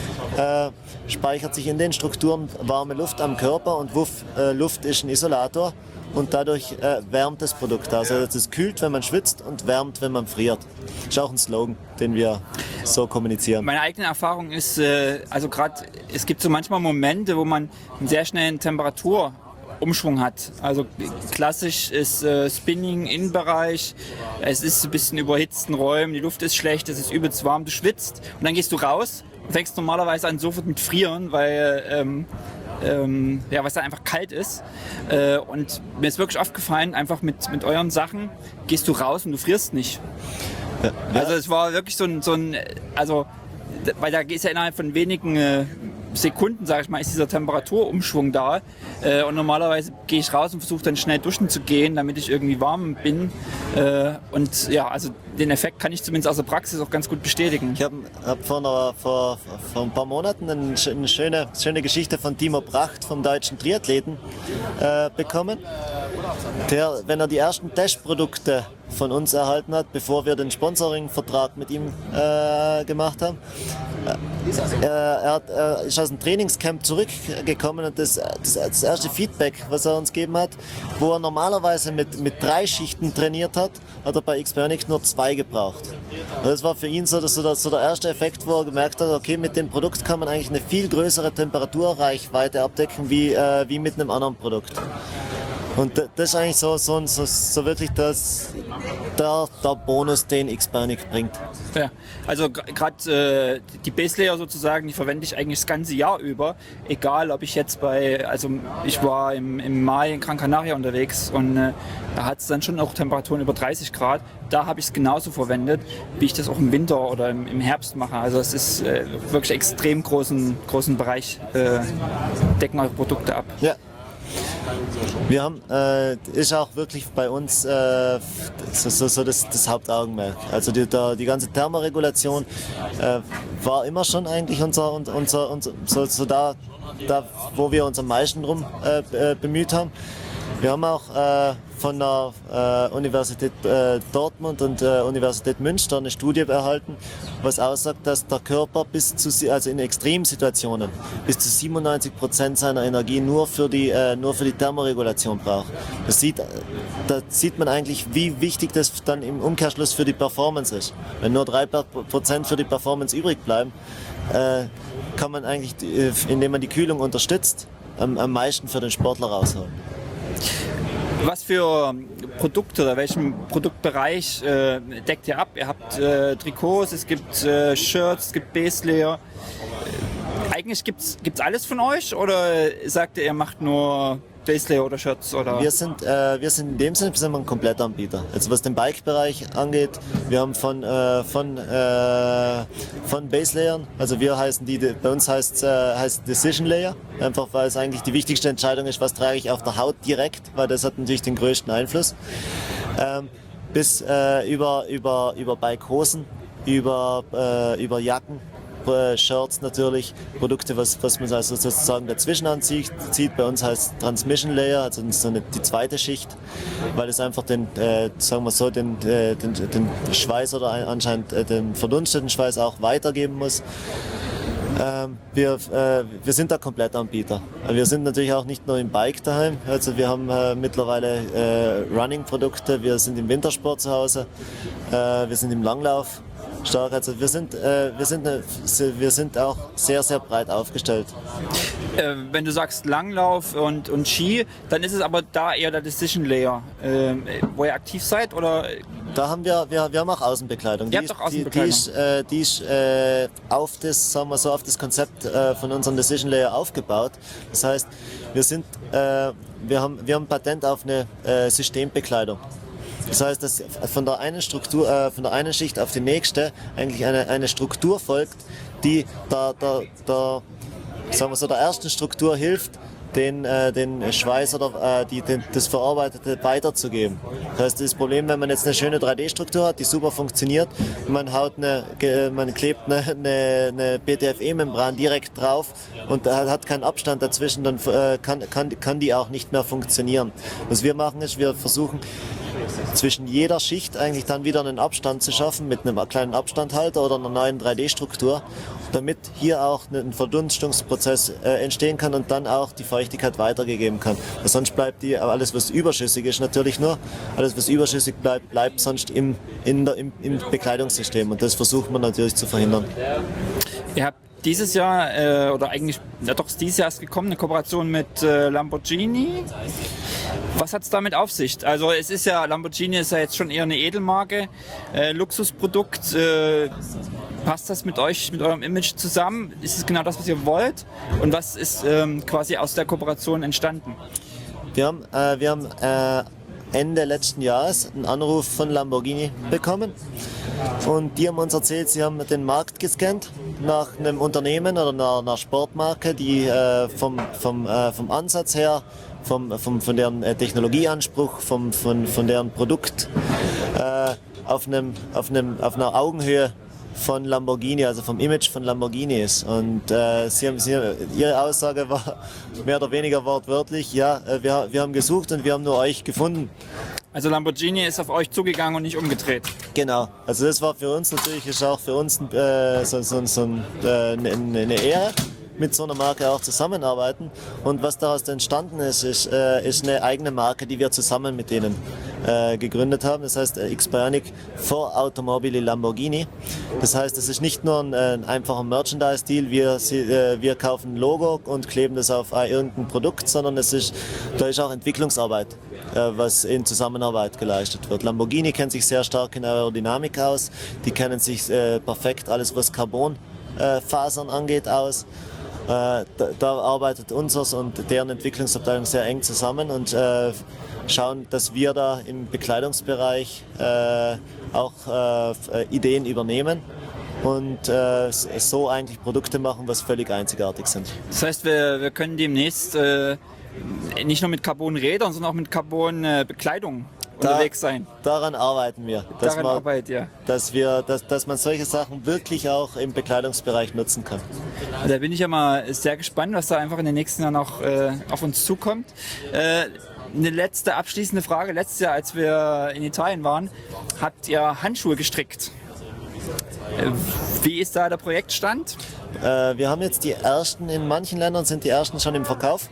äh, speichert sich in den Strukturen warme Luft am Körper und Wuff, äh, Luft ist ein Isolator. Und dadurch äh, wärmt das Produkt. Also es kühlt, wenn man schwitzt und wärmt, wenn man friert. Das ist auch ein Slogan, den wir so kommunizieren. Meine eigene Erfahrung ist, äh, also gerade, es gibt so manchmal Momente, wo man einen sehr schnellen Temperaturumschwung hat. Also klassisch ist äh, Spinning Innenbereich, es ist ein bisschen überhitzten Räumen, die Luft ist schlecht, es ist übelst warm, du schwitzt und dann gehst du raus und fängst normalerweise an sofort mit Frieren, weil ähm, Ähm, ja, was dann einfach kalt ist. Äh, und mir ist wirklich aufgefallen, einfach mit, mit euren Sachen gehst du raus und du frierst nicht. Ja. Also es war wirklich so ein, so ein, also, weil da ist ja innerhalb von wenigen äh, Sekunden, sage ich mal, ist dieser Temperaturumschwung da. Äh, und normalerweise gehe ich raus und versuche dann schnell duschen zu gehen, damit ich irgendwie warm bin. Äh, und ja, also den Effekt kann ich zumindest aus der Praxis auch ganz gut bestätigen. Ich habe hab vor, einer- vor, vor ein paar Monaten eine, sch- eine schöne, schöne Geschichte von Timo Bracht, vom deutschen Triathleten, äh, bekommen. Der, wenn er die ersten Testprodukte von uns erhalten hat, bevor wir den Sponsoring-Vertrag mit ihm äh, gemacht haben, äh, er, hat, er ist aus dem Trainingscamp zurückgekommen und das, das, das erste Feedback, was er uns gegeben hat, wo er normalerweise mit, mit drei Schichten trainiert hat, hat er bei Xperionics nur zwei gebraucht. Und das war für ihn so, dass so, der, so der erste Effekt, wo er gemerkt hat, okay, mit dem Produkt kann man eigentlich eine viel größere Temperaturreichweite abdecken wie, äh, wie mit einem anderen Produkt. Und das ist eigentlich so, so, so, so wirklich das, der, der Bonus, den Xperionics bringt. Ja, also gerade äh, die Base Layer sozusagen, die verwende ich eigentlich das ganze Jahr über. Egal, ob ich jetzt bei, also ich war im, im Mai in Gran Canaria unterwegs und äh, da hat es dann schon auch Temperaturen über dreißig Grad. Da habe ich es genauso verwendet, wie ich das auch im Winter oder im, im Herbst mache. Also es ist äh, wirklich extrem großen, großen Bereich, äh, decken eure Produkte ab. Ja. Wir haben, äh, ist auch wirklich bei uns äh, so, so, so das, das Hauptaugenmerk. Also die, der, die ganze Thermoregulation äh, war immer schon eigentlich unser, unser, unser so, so da, da, wo wir uns am meisten drum äh, bemüht haben. Wir haben auch äh, von der äh, Universität äh, Dortmund und äh, Universität Münster eine Studie erhalten, was aussagt, dass der Körper bis zu, also in Extremsituationen bis zu siebenundneunzig Prozent seiner Energie nur für die, äh, nur für die Thermoregulation braucht. Das sieht, da sieht man eigentlich, wie wichtig das dann im Umkehrschluss für die Performance ist. Wenn nur drei Prozent für die Performance übrig bleiben, äh, kann man eigentlich, indem man die Kühlung unterstützt, am, am meisten für den Sportler rausholen. Was für Produkte oder welchen Produktbereich äh, deckt ihr ab? Ihr habt äh, Trikots, es gibt äh, Shirts, es gibt Base Layer. Äh, eigentlich gibt es alles von euch oder sagt ihr, ihr macht nur Base Layer oder Shirts? Oder? Wir sind, äh, wir sind in dem Sinne sind wir ein Komplettanbieter. Also was den Bike-Bereich angeht, wir haben von, äh, von, äh, von Base Layern, also wir heißen die, bei uns heißt äh, heißt Decision Layer, einfach weil es eigentlich die wichtigste Entscheidung ist, was trage ich auf der Haut direkt, weil das hat natürlich den größten Einfluss. Ähm, bis äh, über, über, über Bike-Hosen, über, äh, über Jacken, Shirts natürlich, Produkte, was, was man also sozusagen dazwischen anzieht. Zieht. Bei uns heißt Transmission Layer, also so eine, die zweite Schicht, weil es einfach den, äh, sagen wir so, den, äh, den, den Schweiß oder anscheinend äh, den verdunsteten Schweiß auch weitergeben muss. Ähm, wir, äh, wir sind da Komplettanbieter. Wir sind natürlich auch nicht nur im Bike daheim, also wir haben äh, mittlerweile äh, Running-Produkte, wir sind im Wintersport zu Hause, äh, wir sind im Langlauf stark. Also wir sind, äh, wir, sind eine, wir sind auch sehr, sehr breit aufgestellt. Äh, wenn du sagst Langlauf und, und Ski, dann ist es aber da eher der Decision Layer, äh, wo ihr aktiv seid? Oder? Da haben wir, wir, wir haben auch Außenbekleidung. Ihr Die habt ist, auch Außenbekleidung. Die, die ist, äh, die ist äh, auf, das, sagen wir so, auf das Konzept äh, von unserem Decision Layer aufgebaut. Das heißt, wir, sind, äh, wir, haben, wir haben Patent auf eine äh, Systembekleidung. Das heißt, dass von der einen Struktur, äh, von der einen Schicht auf die nächste eigentlich eine, eine Struktur folgt, die der, der, der, sagen wir so, der ersten Struktur hilft, den, äh, den Schweiß oder äh, die, den, das Verarbeitete weiterzugeben. Das heißt, das Problem, wenn man jetzt eine schöne drei D-Struktur hat, die super funktioniert, man, haut eine, man klebt eine, eine, eine B T F E-Membran direkt drauf und hat keinen Abstand dazwischen, dann äh, kann, kann, kann die auch nicht mehr funktionieren. Was wir machen ist, wir versuchen zwischen jeder Schicht eigentlich dann wieder einen Abstand zu schaffen mit einem kleinen Abstandhalter oder einer neuen drei D-Struktur, damit hier auch ein Verdunstungsprozess äh, entstehen kann und dann auch die Feuchtigkeit weitergegeben kann. Weil sonst bleibt die, alles was überschüssig ist natürlich nur, alles was überschüssig bleibt, bleibt sonst im, in der, im, im Bekleidungssystem und das versucht man natürlich zu verhindern. Ihr habt dieses Jahr, äh, oder eigentlich, ja doch, dieses Jahr ist gekommen, eine Kooperation mit äh, Lamborghini. Was hat es damit auf sich? Also es ist ja, Lamborghini ist ja jetzt schon eher eine Edelmarke, äh, Luxusprodukt. Äh, passt das mit euch, mit eurem Image zusammen? Ist es genau das, was ihr wollt? Und was ist ähm, quasi aus der Kooperation entstanden? Wir haben, äh, wir haben äh, Ende letzten Jahres einen Anruf von Lamborghini bekommen. Und die haben uns erzählt, sie haben den Markt gescannt nach einem Unternehmen oder einer, einer Sportmarke, die äh, vom, vom, äh, vom Ansatz her, vom, vom, von deren äh, Technologieanspruch, vom, von, von deren Produkt äh, auf, einem, auf, einem, auf einer Augenhöhe von Lamborghini, also vom Image von Lamborghini ist. Und äh, sie haben, sie, ihre Aussage war mehr oder weniger wortwörtlich, ja, äh, wir, wir haben gesucht und wir haben nur euch gefunden. Also Lamborghini ist auf euch zugegangen und nicht umgedreht. Genau, also das war für uns natürlich, ist auch für uns äh, so, so, so ein, äh, eine Ehre, mit so einer Marke auch zusammenarbeiten. Und was daraus entstanden ist, ist, äh, ist eine eigene Marke, die wir zusammen mit denen äh, gegründet haben. Das heißt äh, X-Bionic for Automobili Lamborghini. Das heißt, es ist nicht nur ein, ein einfacher Merchandise-Deal, wir, äh, wir kaufen ein Logo und kleben das auf äh, irgendein Produkt, sondern es ist, da ist auch Entwicklungsarbeit, äh, was in Zusammenarbeit geleistet wird. Lamborghini kennt sich sehr stark in Aerodynamik aus, die kennen sich äh, perfekt alles, was Carbonfasern äh, angeht, aus. Da, da arbeitet unseres und deren Entwicklungsabteilung sehr eng zusammen und äh, schauen, dass wir da im Bekleidungsbereich äh, auch äh, Ideen übernehmen und äh, so eigentlich Produkte machen, was völlig einzigartig sind. Das heißt, wir, wir können demnächst äh, nicht nur mit Carbonrädern, sondern auch mit Carbon-Bekleidung Da, unterwegs sein. Daran arbeiten wir. Dass Daran man, arbeitet ihr. Dass, wir, dass, dass man solche Sachen wirklich auch im Bekleidungsbereich nutzen kann. Da bin ich ja mal sehr gespannt, was da einfach in den nächsten Jahren noch äh, auf uns zukommt. Äh, eine letzte abschließende Frage. Letztes Jahr, als wir in Italien waren, habt ihr Handschuhe gestrickt. Äh, wie ist da der Projektstand? Äh, wir haben jetzt die ersten, in manchen Ländern sind die ersten schon im Verkauf.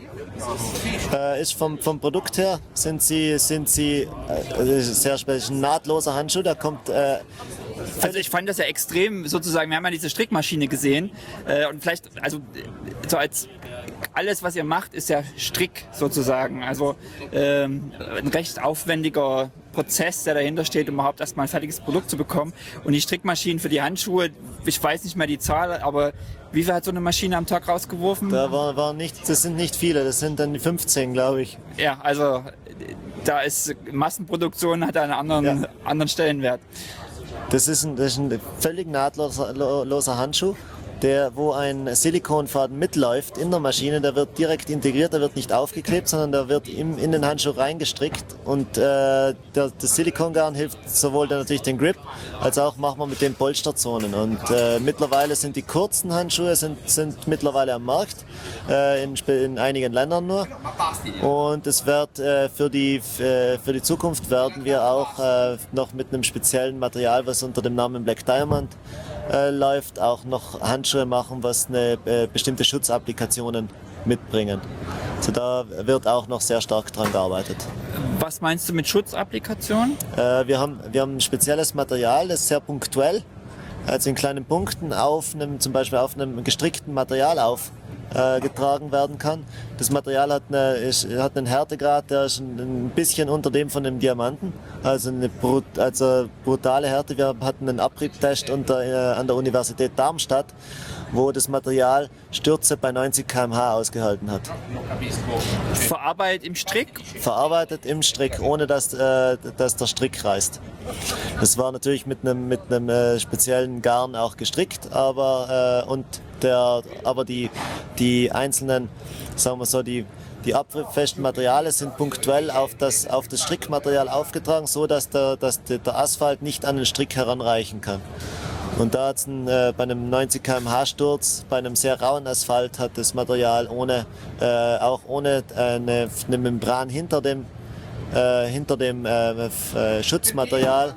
Äh, ist vom, vom Produkt her sind sie, sind sie äh, sehr speziell, ein nahtloser Handschuh, der kommt äh, Also ich fand das ja extrem, sozusagen, wir haben ja diese Strickmaschine gesehen äh, und vielleicht, also so als alles, was ihr macht, ist ja Strick sozusagen, also ähm, ein recht aufwendiger Prozess, der dahinter steht, um überhaupt erstmal ein fertiges Produkt zu bekommen. Und die Strickmaschinen für die Handschuhe, ich weiß nicht mehr die Zahl, aber wie viel hat so eine Maschine am Tag rausgeworfen? Da war, war nicht, das sind nicht viele, das sind dann fünfzehn, glaube ich. Ja, also da ist Massenproduktion, hat einen anderen, ja. anderen Stellenwert. Das ist ein, das ist ein völlig nahtloser loser Handschuh, der, wo ein Silikonfaden mitläuft in der Maschine. Der wird direkt integriert, der wird nicht aufgeklebt, sondern der wird im, in den Handschuh reingestrickt. Und äh, der, das Silikongarn hilft sowohl dann natürlich den Grip, als auch machen wir mit den Polsterzonen. Und äh, mittlerweile sind die kurzen Handschuhe sind, sind mittlerweile am Markt, äh, in, in einigen Ländern nur. Und es wird äh, für, die, äh, für die Zukunft werden wir auch äh, noch mit einem speziellen Material, was unter dem Namen Black Diamond äh, läuft, auch noch Handschuhe machen, was eine äh, bestimmte Schutzapplikationen mitbringen. Also da wird auch noch sehr stark dran gearbeitet. Was meinst du mit Schutzapplikationen? Äh, wir haben, wir haben ein spezielles Material, das sehr punktuell, also in kleinen Punkten auf einem, zum Beispiel auf einem gestrickten Material aufgetragen äh, werden kann. Das Material hat, eine, ist, hat einen Härtegrad, der ist ein, ein bisschen unter dem von einem Diamanten, also eine brut, also brutale Härte. Wir hatten einen Abriebtest unter, äh, an der Universität Darmstadt, wo das Material Stürze bei neunzig Kilometer pro Stunde ausgehalten hat. Verarbeitet im Strick? Verarbeitet im Strick, ohne dass, äh, dass der Strick reißt. Das war natürlich mit einem mit einem äh, speziellen Garn auch gestrickt, aber äh, und der, aber die die einzelnen, sagen wir so, die die abfesten Materialien sind punktuell auf das auf das Strickmaterial aufgetragen, so dass der dass der Asphalt nicht an den Strick heranreichen kann. Und da hat's ein, äh, bei einem neunzig Kilometer pro Stunde Sturz, bei einem sehr rauen Asphalt, hat das Material ohne, äh, auch ohne äh, eine, eine Membran hinter dem, äh, hinter dem äh, äh, Schutzmaterial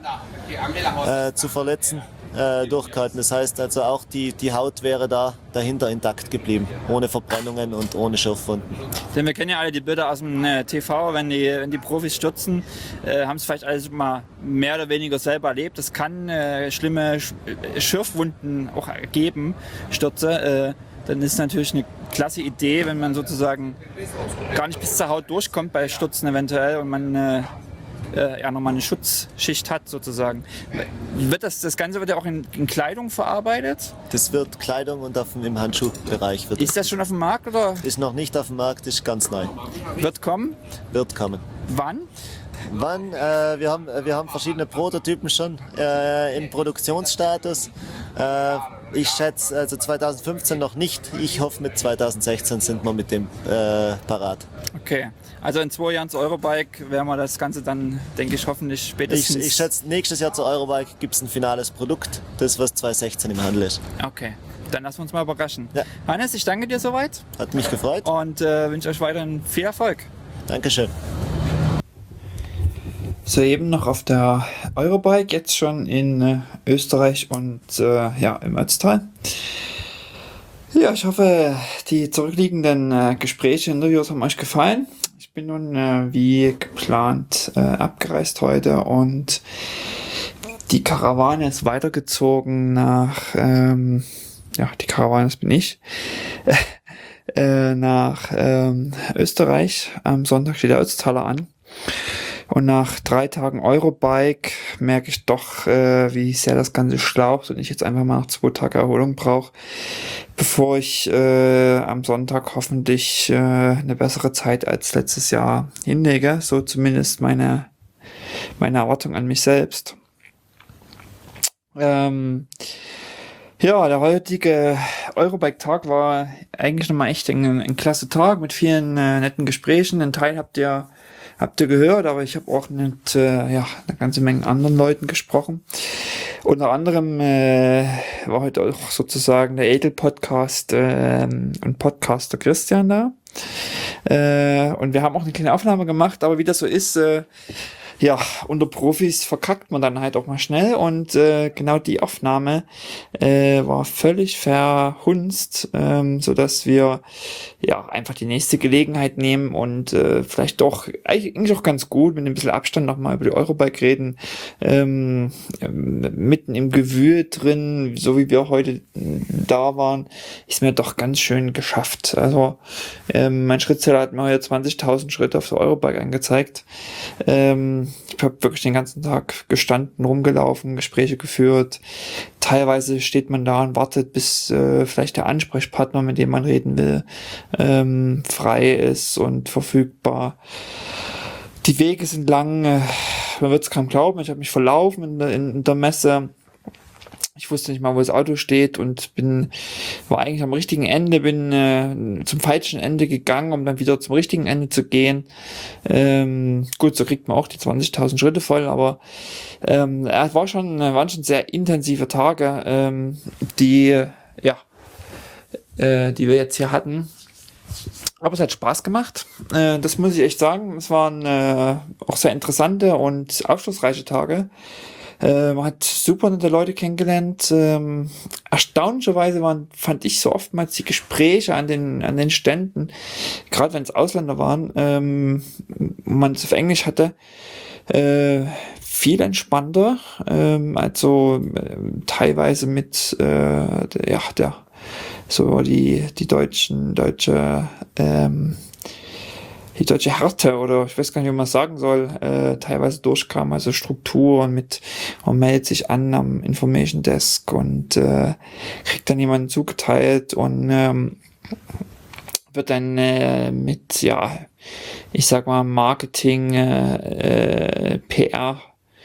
äh, zu verletzen, äh, durchgehalten. Das heißt also auch die, die Haut wäre da dahinter intakt geblieben, ohne Verbrennungen und ohne Schürfwunden. Denn wir kennen ja alle die Bilder aus dem äh, T V, wenn die, wenn die Profis stürzen, äh, haben es vielleicht alles mal mehr oder weniger selber erlebt. Es kann äh, schlimme Sch Schürfwunden auch geben, Stürze. Äh, dann ist natürlich eine klasse Idee, wenn man sozusagen gar nicht bis zur Haut durchkommt bei Stürzen eventuell und man äh, äh, ja, nochmal eine Schutzschicht hat sozusagen. Wird das, das Ganze wird ja auch in, in Kleidung verarbeitet? Das wird Kleidung und auf, im Handschuhbereich. Wird ist das schon auf dem Markt oder? Ist noch nicht auf dem Markt, ist ganz neu. Wird kommen? Wird kommen. Wann? Wann? Äh, wir, haben, wir haben verschiedene Prototypen schon äh, im Produktionsstatus. Äh, ich schätze also zwanzig fünfzehn noch nicht. Ich hoffe, mit zwanzig sechzehn sind wir mit dem äh, parat. Okay, also in zwei Jahren zu Eurobike werden wir das Ganze dann, denke ich, hoffentlich spätestens... Ich, ich schätze, nächstes Jahr zur Eurobike gibt es ein finales Produkt, das was zwanzig sechzehn im Handel ist. Okay, dann lassen wir uns mal überraschen. Ja. Hannes, ich danke dir soweit Hat mich gefreut. und äh, wünsche euch weiterhin viel Erfolg. Dankeschön. Soeben noch auf der Eurobike, jetzt schon in äh, Österreich und äh, ja, im Ötztal. Ja, ich hoffe, die zurückliegenden äh, Gespräche, Interviews haben euch gefallen. Ich bin nun äh, wie geplant äh, abgereist heute und die Karawane ist weitergezogen nach, ähm, ja, die Karawane, das bin ich, äh, nach ähm, Österreich. Am Sonntag steht der Ötztaler an. Und nach drei Tagen Eurobike merke ich doch, äh, wie sehr das Ganze schlaucht und ich jetzt einfach mal noch zwei Tage Erholung brauche, bevor ich äh, am Sonntag hoffentlich äh, eine bessere Zeit als letztes Jahr hinlege. So zumindest meine, meine Erwartung an mich selbst. Ähm, ja, der heutige Eurobike-Tag war eigentlich nochmal echt ein, ein klasse Tag mit vielen äh, netten Gesprächen. Einen Teil habt ihr Habt ihr gehört, aber ich habe auch mit äh, ja, eine ganze Menge anderen Leuten gesprochen. Unter anderem äh, war heute auch sozusagen der Edel-Podcast äh, und Podcaster Christian da. Äh, und wir haben auch eine kleine Aufnahme gemacht, aber wie das so ist, äh, ja, unter Profis verkackt man dann halt auch mal schnell und äh, genau die Aufnahme äh, war völlig verhunzt, ähm, so dass wir ja einfach die nächste Gelegenheit nehmen und äh, vielleicht doch eigentlich auch ganz gut mit ein bisschen Abstand nochmal über die Eurobike reden, ähm, mitten im Gewühl drin, so wie wir heute da waren, ist mir doch ganz schön geschafft. Also ähm, mein Schrittzähler hat mir heute zwanzigtausend Schritte auf der Eurobike angezeigt. Ähm, Ich habe wirklich den ganzen Tag gestanden, rumgelaufen, Gespräche geführt. Teilweise steht man da und wartet, bis äh, vielleicht der Ansprechpartner, mit dem man reden will, ähm, frei ist und verfügbar. Die Wege sind lang, äh, man wird es kaum glauben, ich habe mich verlaufen in der, in der Messe. Ich wusste nicht mal, wo das Auto steht und bin, war eigentlich am richtigen Ende, bin äh, zum falschen Ende gegangen, um dann wieder zum richtigen Ende zu gehen. Ähm, gut, so kriegt man auch die zwanzigtausend Schritte voll, aber ähm, es war schon, waren schon sehr intensive Tage, ähm, die, ja, äh, die wir jetzt hier hatten. Aber es hat Spaß gemacht, äh, das muss ich echt sagen. Es waren äh, auch sehr interessante und aufschlussreiche Tage. Äh, man hat super nette Leute kennengelernt. Ähm, erstaunlicherweise waren, fand ich so oftmals die Gespräche an den, an den Ständen, gerade wenn es Ausländer waren, ähm, man es auf Englisch hatte, äh, viel entspannter, ähm, also äh, teilweise mit äh, der, ja, der so die, die deutschen, deutsche, ähm, die deutsche Härte oder ich weiß gar nicht, wie man sagen soll, äh, teilweise durchkam, also Strukturen mit, man meldet sich an am Information Desk und äh, kriegt dann jemanden zugeteilt und ähm, wird dann äh, mit, ja, ich sag mal Marketing, äh, äh, P R,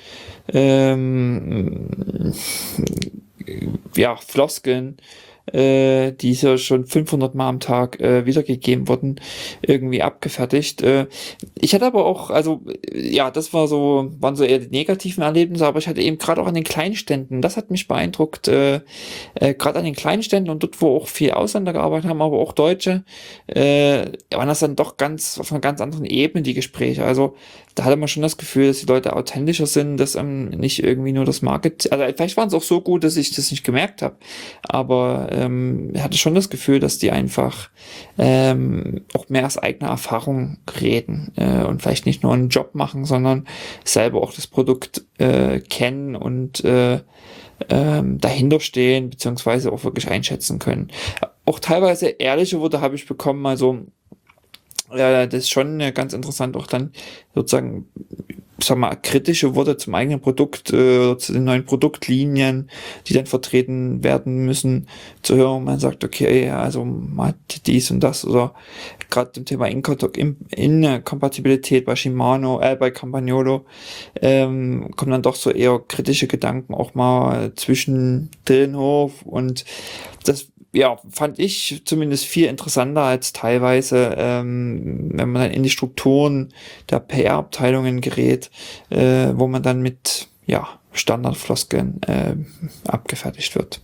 ähm, ja, Floskeln, äh, die so schon fünfhundert Mal am Tag äh, wiedergegeben wurden, irgendwie abgefertigt. Äh, ich hatte aber auch, also ja, das war so, waren so eher die negativen Erlebnisse, aber ich hatte eben gerade auch an den Kleinständen, das hat mich beeindruckt, äh, äh, gerade an den Kleinständen und dort, wo auch viel Ausländer gearbeitet haben, aber auch Deutsche, äh, waren das dann doch ganz auf einer ganz anderen Ebene, die Gespräche. Also da hatte man schon das Gefühl, dass die Leute authentischer sind, dass ähm, nicht irgendwie nur das Market, also vielleicht waren es auch so gut, dass ich das nicht gemerkt habe, aber ähm, ich hatte schon das Gefühl, dass die einfach ähm, auch mehr aus eigener Erfahrung reden äh, und vielleicht nicht nur einen Job machen, sondern selber auch das Produkt äh, kennen und äh, ähm, dahinter stehen, beziehungsweise auch wirklich einschätzen können. Auch teilweise ehrliche Worte habe ich bekommen, also ja, das ist schon ganz interessant, auch dann sozusagen, sag mal, kritische Worte zum eigenen Produkt, äh, zu den neuen Produktlinien, die dann vertreten werden müssen, zu hören. Man sagt, okay, also man hat dies und das oder gerade dem Thema Inkompatibilität bei Shimano, äh, bei Campagnolo, ähm, kommen dann doch so eher kritische Gedanken auch mal zwischendrin hoch und das ja, fand ich zumindest viel interessanter als teilweise, ähm, wenn man dann in die Strukturen der P R-Abteilungen gerät, äh, wo man dann mit ja, Standardfloskeln äh, abgefertigt wird.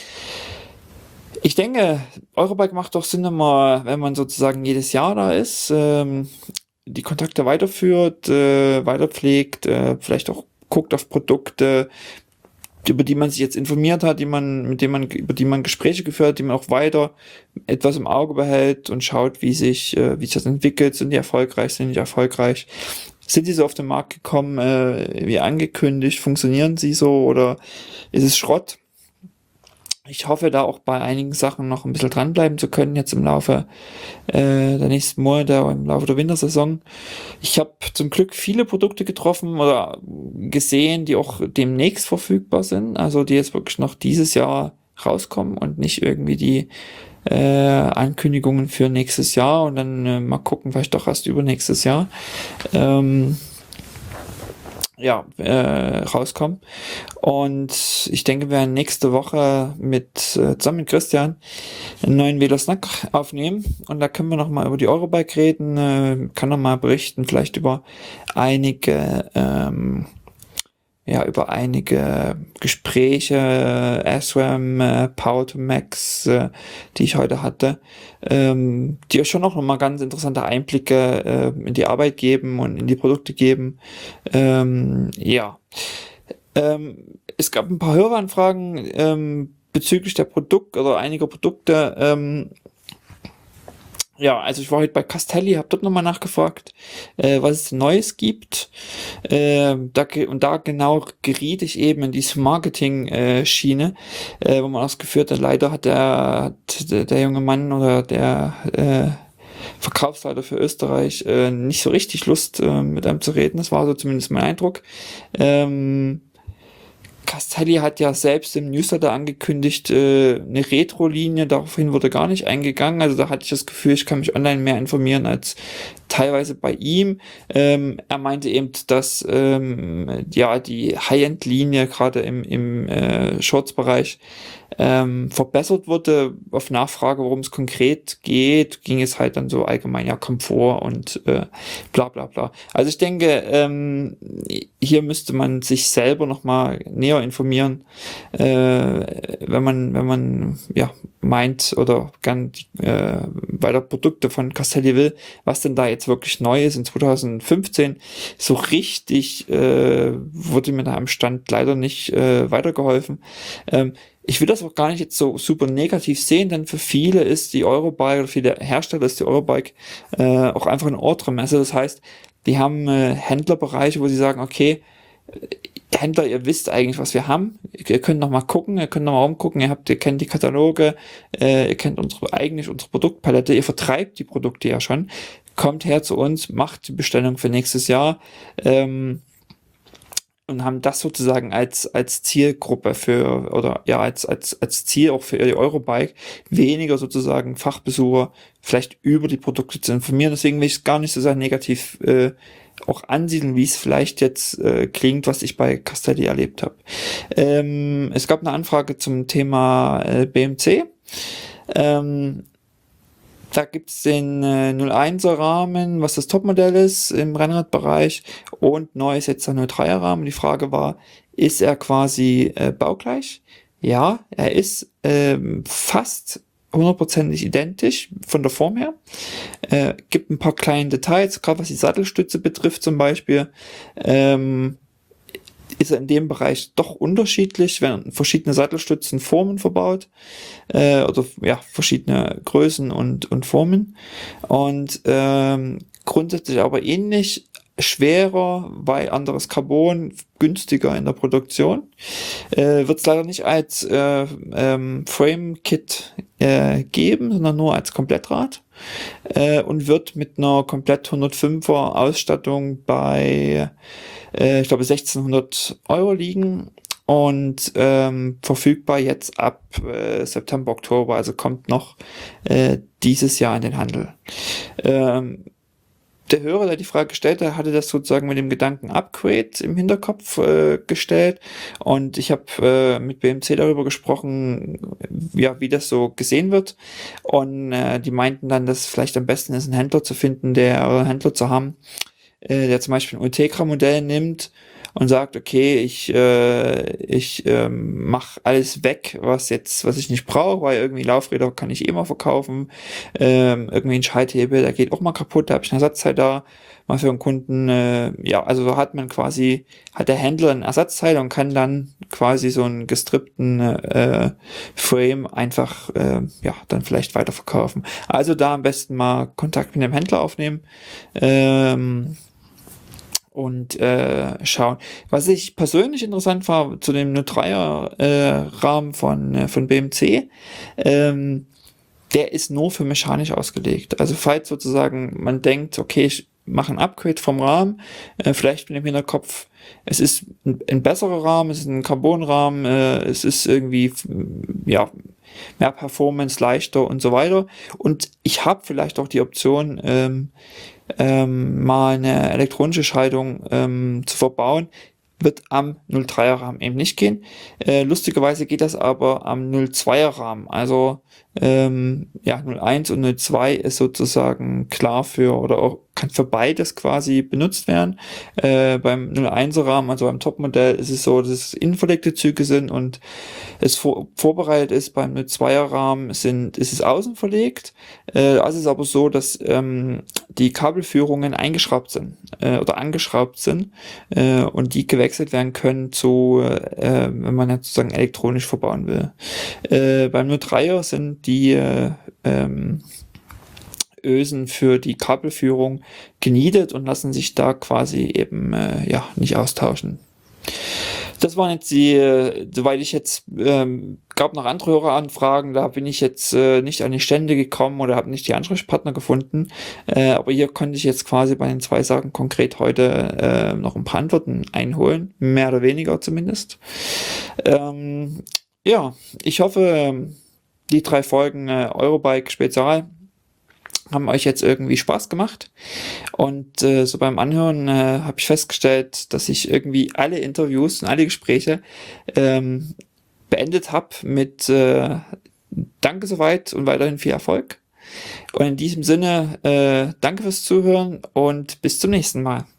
Ich denke, Eurobike macht doch Sinn, immer, wenn man sozusagen jedes Jahr da ist, ähm, die Kontakte weiterführt, äh, weiterpflegt, äh, vielleicht auch guckt auf Produkte, über die man sich jetzt informiert hat, die man, mit denen man, über die man Gespräche geführt hat, die man auch weiter etwas im Auge behält und schaut, wie sich, äh, wie sich das entwickelt, sind die erfolgreich, sind die nicht erfolgreich, sind die so auf den Markt gekommen, äh, wie angekündigt, funktionieren sie so oder ist es Schrott? Ich hoffe, da auch bei einigen Sachen noch ein bisschen dranbleiben zu können, jetzt im Laufe äh, der nächsten Monate, im Laufe der Wintersaison. Ich habe zum Glück viele Produkte getroffen oder gesehen, die auch demnächst verfügbar sind, also die jetzt wirklich noch dieses Jahr rauskommen und nicht irgendwie die äh, Ankündigungen für nächstes Jahr und dann äh, mal gucken, vielleicht doch erst übernächstes Jahr. Ähm, ja, äh, rauskommen. Und ich denke, wir werden nächste Woche mit äh, zusammen mit Christian einen neuen Velosnack aufnehmen und da können wir nochmal über die Eurobike reden, äh, kann nochmal berichten, vielleicht über einige ähm, ja, über einige Gespräche, äh, SRAM, äh, Power to Max, äh, die ich heute hatte, ähm, die euch schon auch nochmal ganz interessante Einblicke äh, in die Arbeit geben und in die Produkte geben. Ähm, ja, ähm, es gab ein paar Höreranfragen ähm, bezüglich der Produkte oder einiger Produkte. Ähm, Ja, also ich war heute bei Castelli, habe dort nochmal nachgefragt, äh, was es Neues gibt. Äh, da, und da genau geriet ich eben in diese Marketing-Schiene, äh, wo man ausgeführt hat, leider hat der, hat der, der junge Mann oder der äh, Verkaufsleiter für Österreich äh, nicht so richtig Lust, äh, mit einem zu reden. Das war so zumindest mein Eindruck. Ähm, Castelli hat ja selbst im Newsletter angekündigt, äh, eine Retro-Linie, daraufhin wurde gar nicht eingegangen, also da hatte ich das Gefühl, ich kann mich online mehr informieren als teilweise bei ihm. Ähm, er meinte eben, dass ähm, ja die High-End-Linie gerade im, im äh, Shorts-Bereich ähm, verbessert wurde. Auf Nachfrage, worum es konkret geht, ging es halt dann so allgemein ja Komfort und äh, bla bla bla. Also ich denke, ähm, hier müsste man sich selber nochmal näher informieren, äh, wenn man, wenn man ja meint oder gern äh, weiter Produkte von Castelli will, was denn da jetzt wirklich neu ist in zwanzig fünfzehn. So richtig äh, wurde mir da am Stand leider nicht äh, weitergeholfen. Ähm, Ich will das auch gar nicht jetzt so super negativ sehen, denn für viele ist die Eurobike oder viele Hersteller ist die Eurobike äh, auch einfach eine Ortremesse. Das heißt, die haben äh, Händlerbereiche, wo sie sagen, okay, Händler, ihr wisst eigentlich, was wir haben. Ihr könnt noch mal gucken, ihr könnt noch mal rumgucken, ihr habt, ihr kennt die Kataloge, äh, ihr kennt unsere, eigentlich unsere Produktpalette, ihr vertreibt die Produkte ja schon. Kommt her zu uns, macht die Bestellung für nächstes Jahr. Ähm, und haben das sozusagen als als Zielgruppe für oder ja als als als Ziel auch für die Eurobike, weniger sozusagen Fachbesucher vielleicht über die Produkte zu informieren. Deswegen will ich es gar nicht so sehr negativ äh, auch ansiedeln, wie es vielleicht jetzt äh, klingt, was ich bei Castelli erlebt habe. Ähm, es gab eine Anfrage zum Thema äh, B M C. Ähm, Da gibt's den äh, null einser Rahmen, was das Topmodell ist im Rennradbereich und neu ist jetzt der null dreier Rahmen. Die Frage war, ist er quasi äh, baugleich? Ja, er ist ähm, fast hundertprozentig identisch von der Form her. Äh, gibt ein paar kleine Details, gerade was die Sattelstütze betrifft zum Beispiel. Ähm, ist er in dem Bereich doch unterschiedlich, werden verschiedene Sattelstützen Formen verbaut, äh, oder ja, verschiedene Größen und, und Formen. Und ähm, grundsätzlich aber ähnlich, schwerer, weil anderes Carbon, günstiger in der Produktion. Äh, wird es leider nicht als äh, ähm, Frame-Kit äh, geben, sondern nur als Komplettrad. Äh, und wird mit einer komplett hundertfünfer Ausstattung bei, äh, ich glaube, sechzehnhundert Euro liegen. und ähm, verfügbar jetzt ab äh, September, Oktober, also kommt noch äh, dieses Jahr in den Handel. Ähm, Der Hörer, der die Frage gestellt hat, hatte das sozusagen mit dem Gedanken Upgrade im Hinterkopf äh, gestellt, und ich habe äh, mit B M C darüber gesprochen, ja, wie das so gesehen wird, und äh, die meinten dann, dass es vielleicht am besten ist, einen Händler zu finden, der äh, einen Händler zu haben, äh, der zum Beispiel ein Ultegra-Modell nimmt und sagt, okay, ich äh, ich ähm, mache alles weg, was jetzt, was ich nicht brauche, weil irgendwie Laufräder kann ich eh mal verkaufen, ähm, irgendwie ein Schalthebel, der geht auch mal kaputt, da habe ich eine Ersatzteil da, mal für einen Kunden, äh, ja, also so hat man quasi, hat der Händler ein Ersatzteil und kann dann quasi so einen gestrippten äh, Frame einfach, äh, ja, dann vielleicht weiterverkaufen. Also da am besten mal Kontakt mit dem Händler aufnehmen, ähm, und äh, schauen. Was ich persönlich interessant war zu dem null dreier äh, Rahmen von, äh, von B M C, ähm, der ist nur für mechanisch ausgelegt. Also falls sozusagen man denkt, okay, ich mache ein Upgrade vom Rahmen, äh, vielleicht mit dem Hinterkopf, es ist ein, ein besserer Rahmen, es ist ein Carbonrahmen, äh, es ist irgendwie, ja, mehr Performance, leichter und so weiter. Und ich habe vielleicht auch die Option, ähm, ähm, mal eine elektronische Schaltung ähm, zu verbauen. Wird am null dreier Rahmen eben nicht gehen. Äh, lustigerweise geht das aber am null zweier Rahmen. Also ähm, ja, null eins und null zwei ist sozusagen klar für, oder auch kann für beides quasi benutzt werden. Äh, beim null einser Rahmen, also beim Topmodell, ist es so, dass es innenverlegte Züge sind und es vor, vorbereitet ist. Beim null zweier Rahmen sind, ist es außen verlegt. Äh, also ist es aber so, dass ähm, die Kabelführungen eingeschraubt sind äh, oder angeschraubt sind äh, und die gewechselt werden können zu, äh, wenn man jetzt sozusagen elektronisch verbauen will. Äh, beim null dreier sind die äh, ähm, Ösen für die Kabelführung genietet und lassen sich da quasi eben äh, ja nicht austauschen. Das waren jetzt die, äh, soweit ich jetzt, ähm, gab noch andere Höreranfragen, da bin ich jetzt äh, nicht an die Stände gekommen oder habe nicht die Ansprechpartner gefunden, äh, aber hier konnte ich jetzt quasi bei den zwei Sachen konkret heute äh, noch ein paar Antworten einholen, mehr oder weniger zumindest. Ähm, ja, ich hoffe, die drei Folgen äh, Eurobike Spezial haben euch jetzt irgendwie Spaß gemacht, und äh, so beim Anhören äh, habe ich festgestellt, dass ich irgendwie alle Interviews und alle Gespräche ähm, beendet habe mit äh, Danke soweit und weiterhin viel Erfolg, und in diesem Sinne äh, danke fürs Zuhören und bis zum nächsten Mal.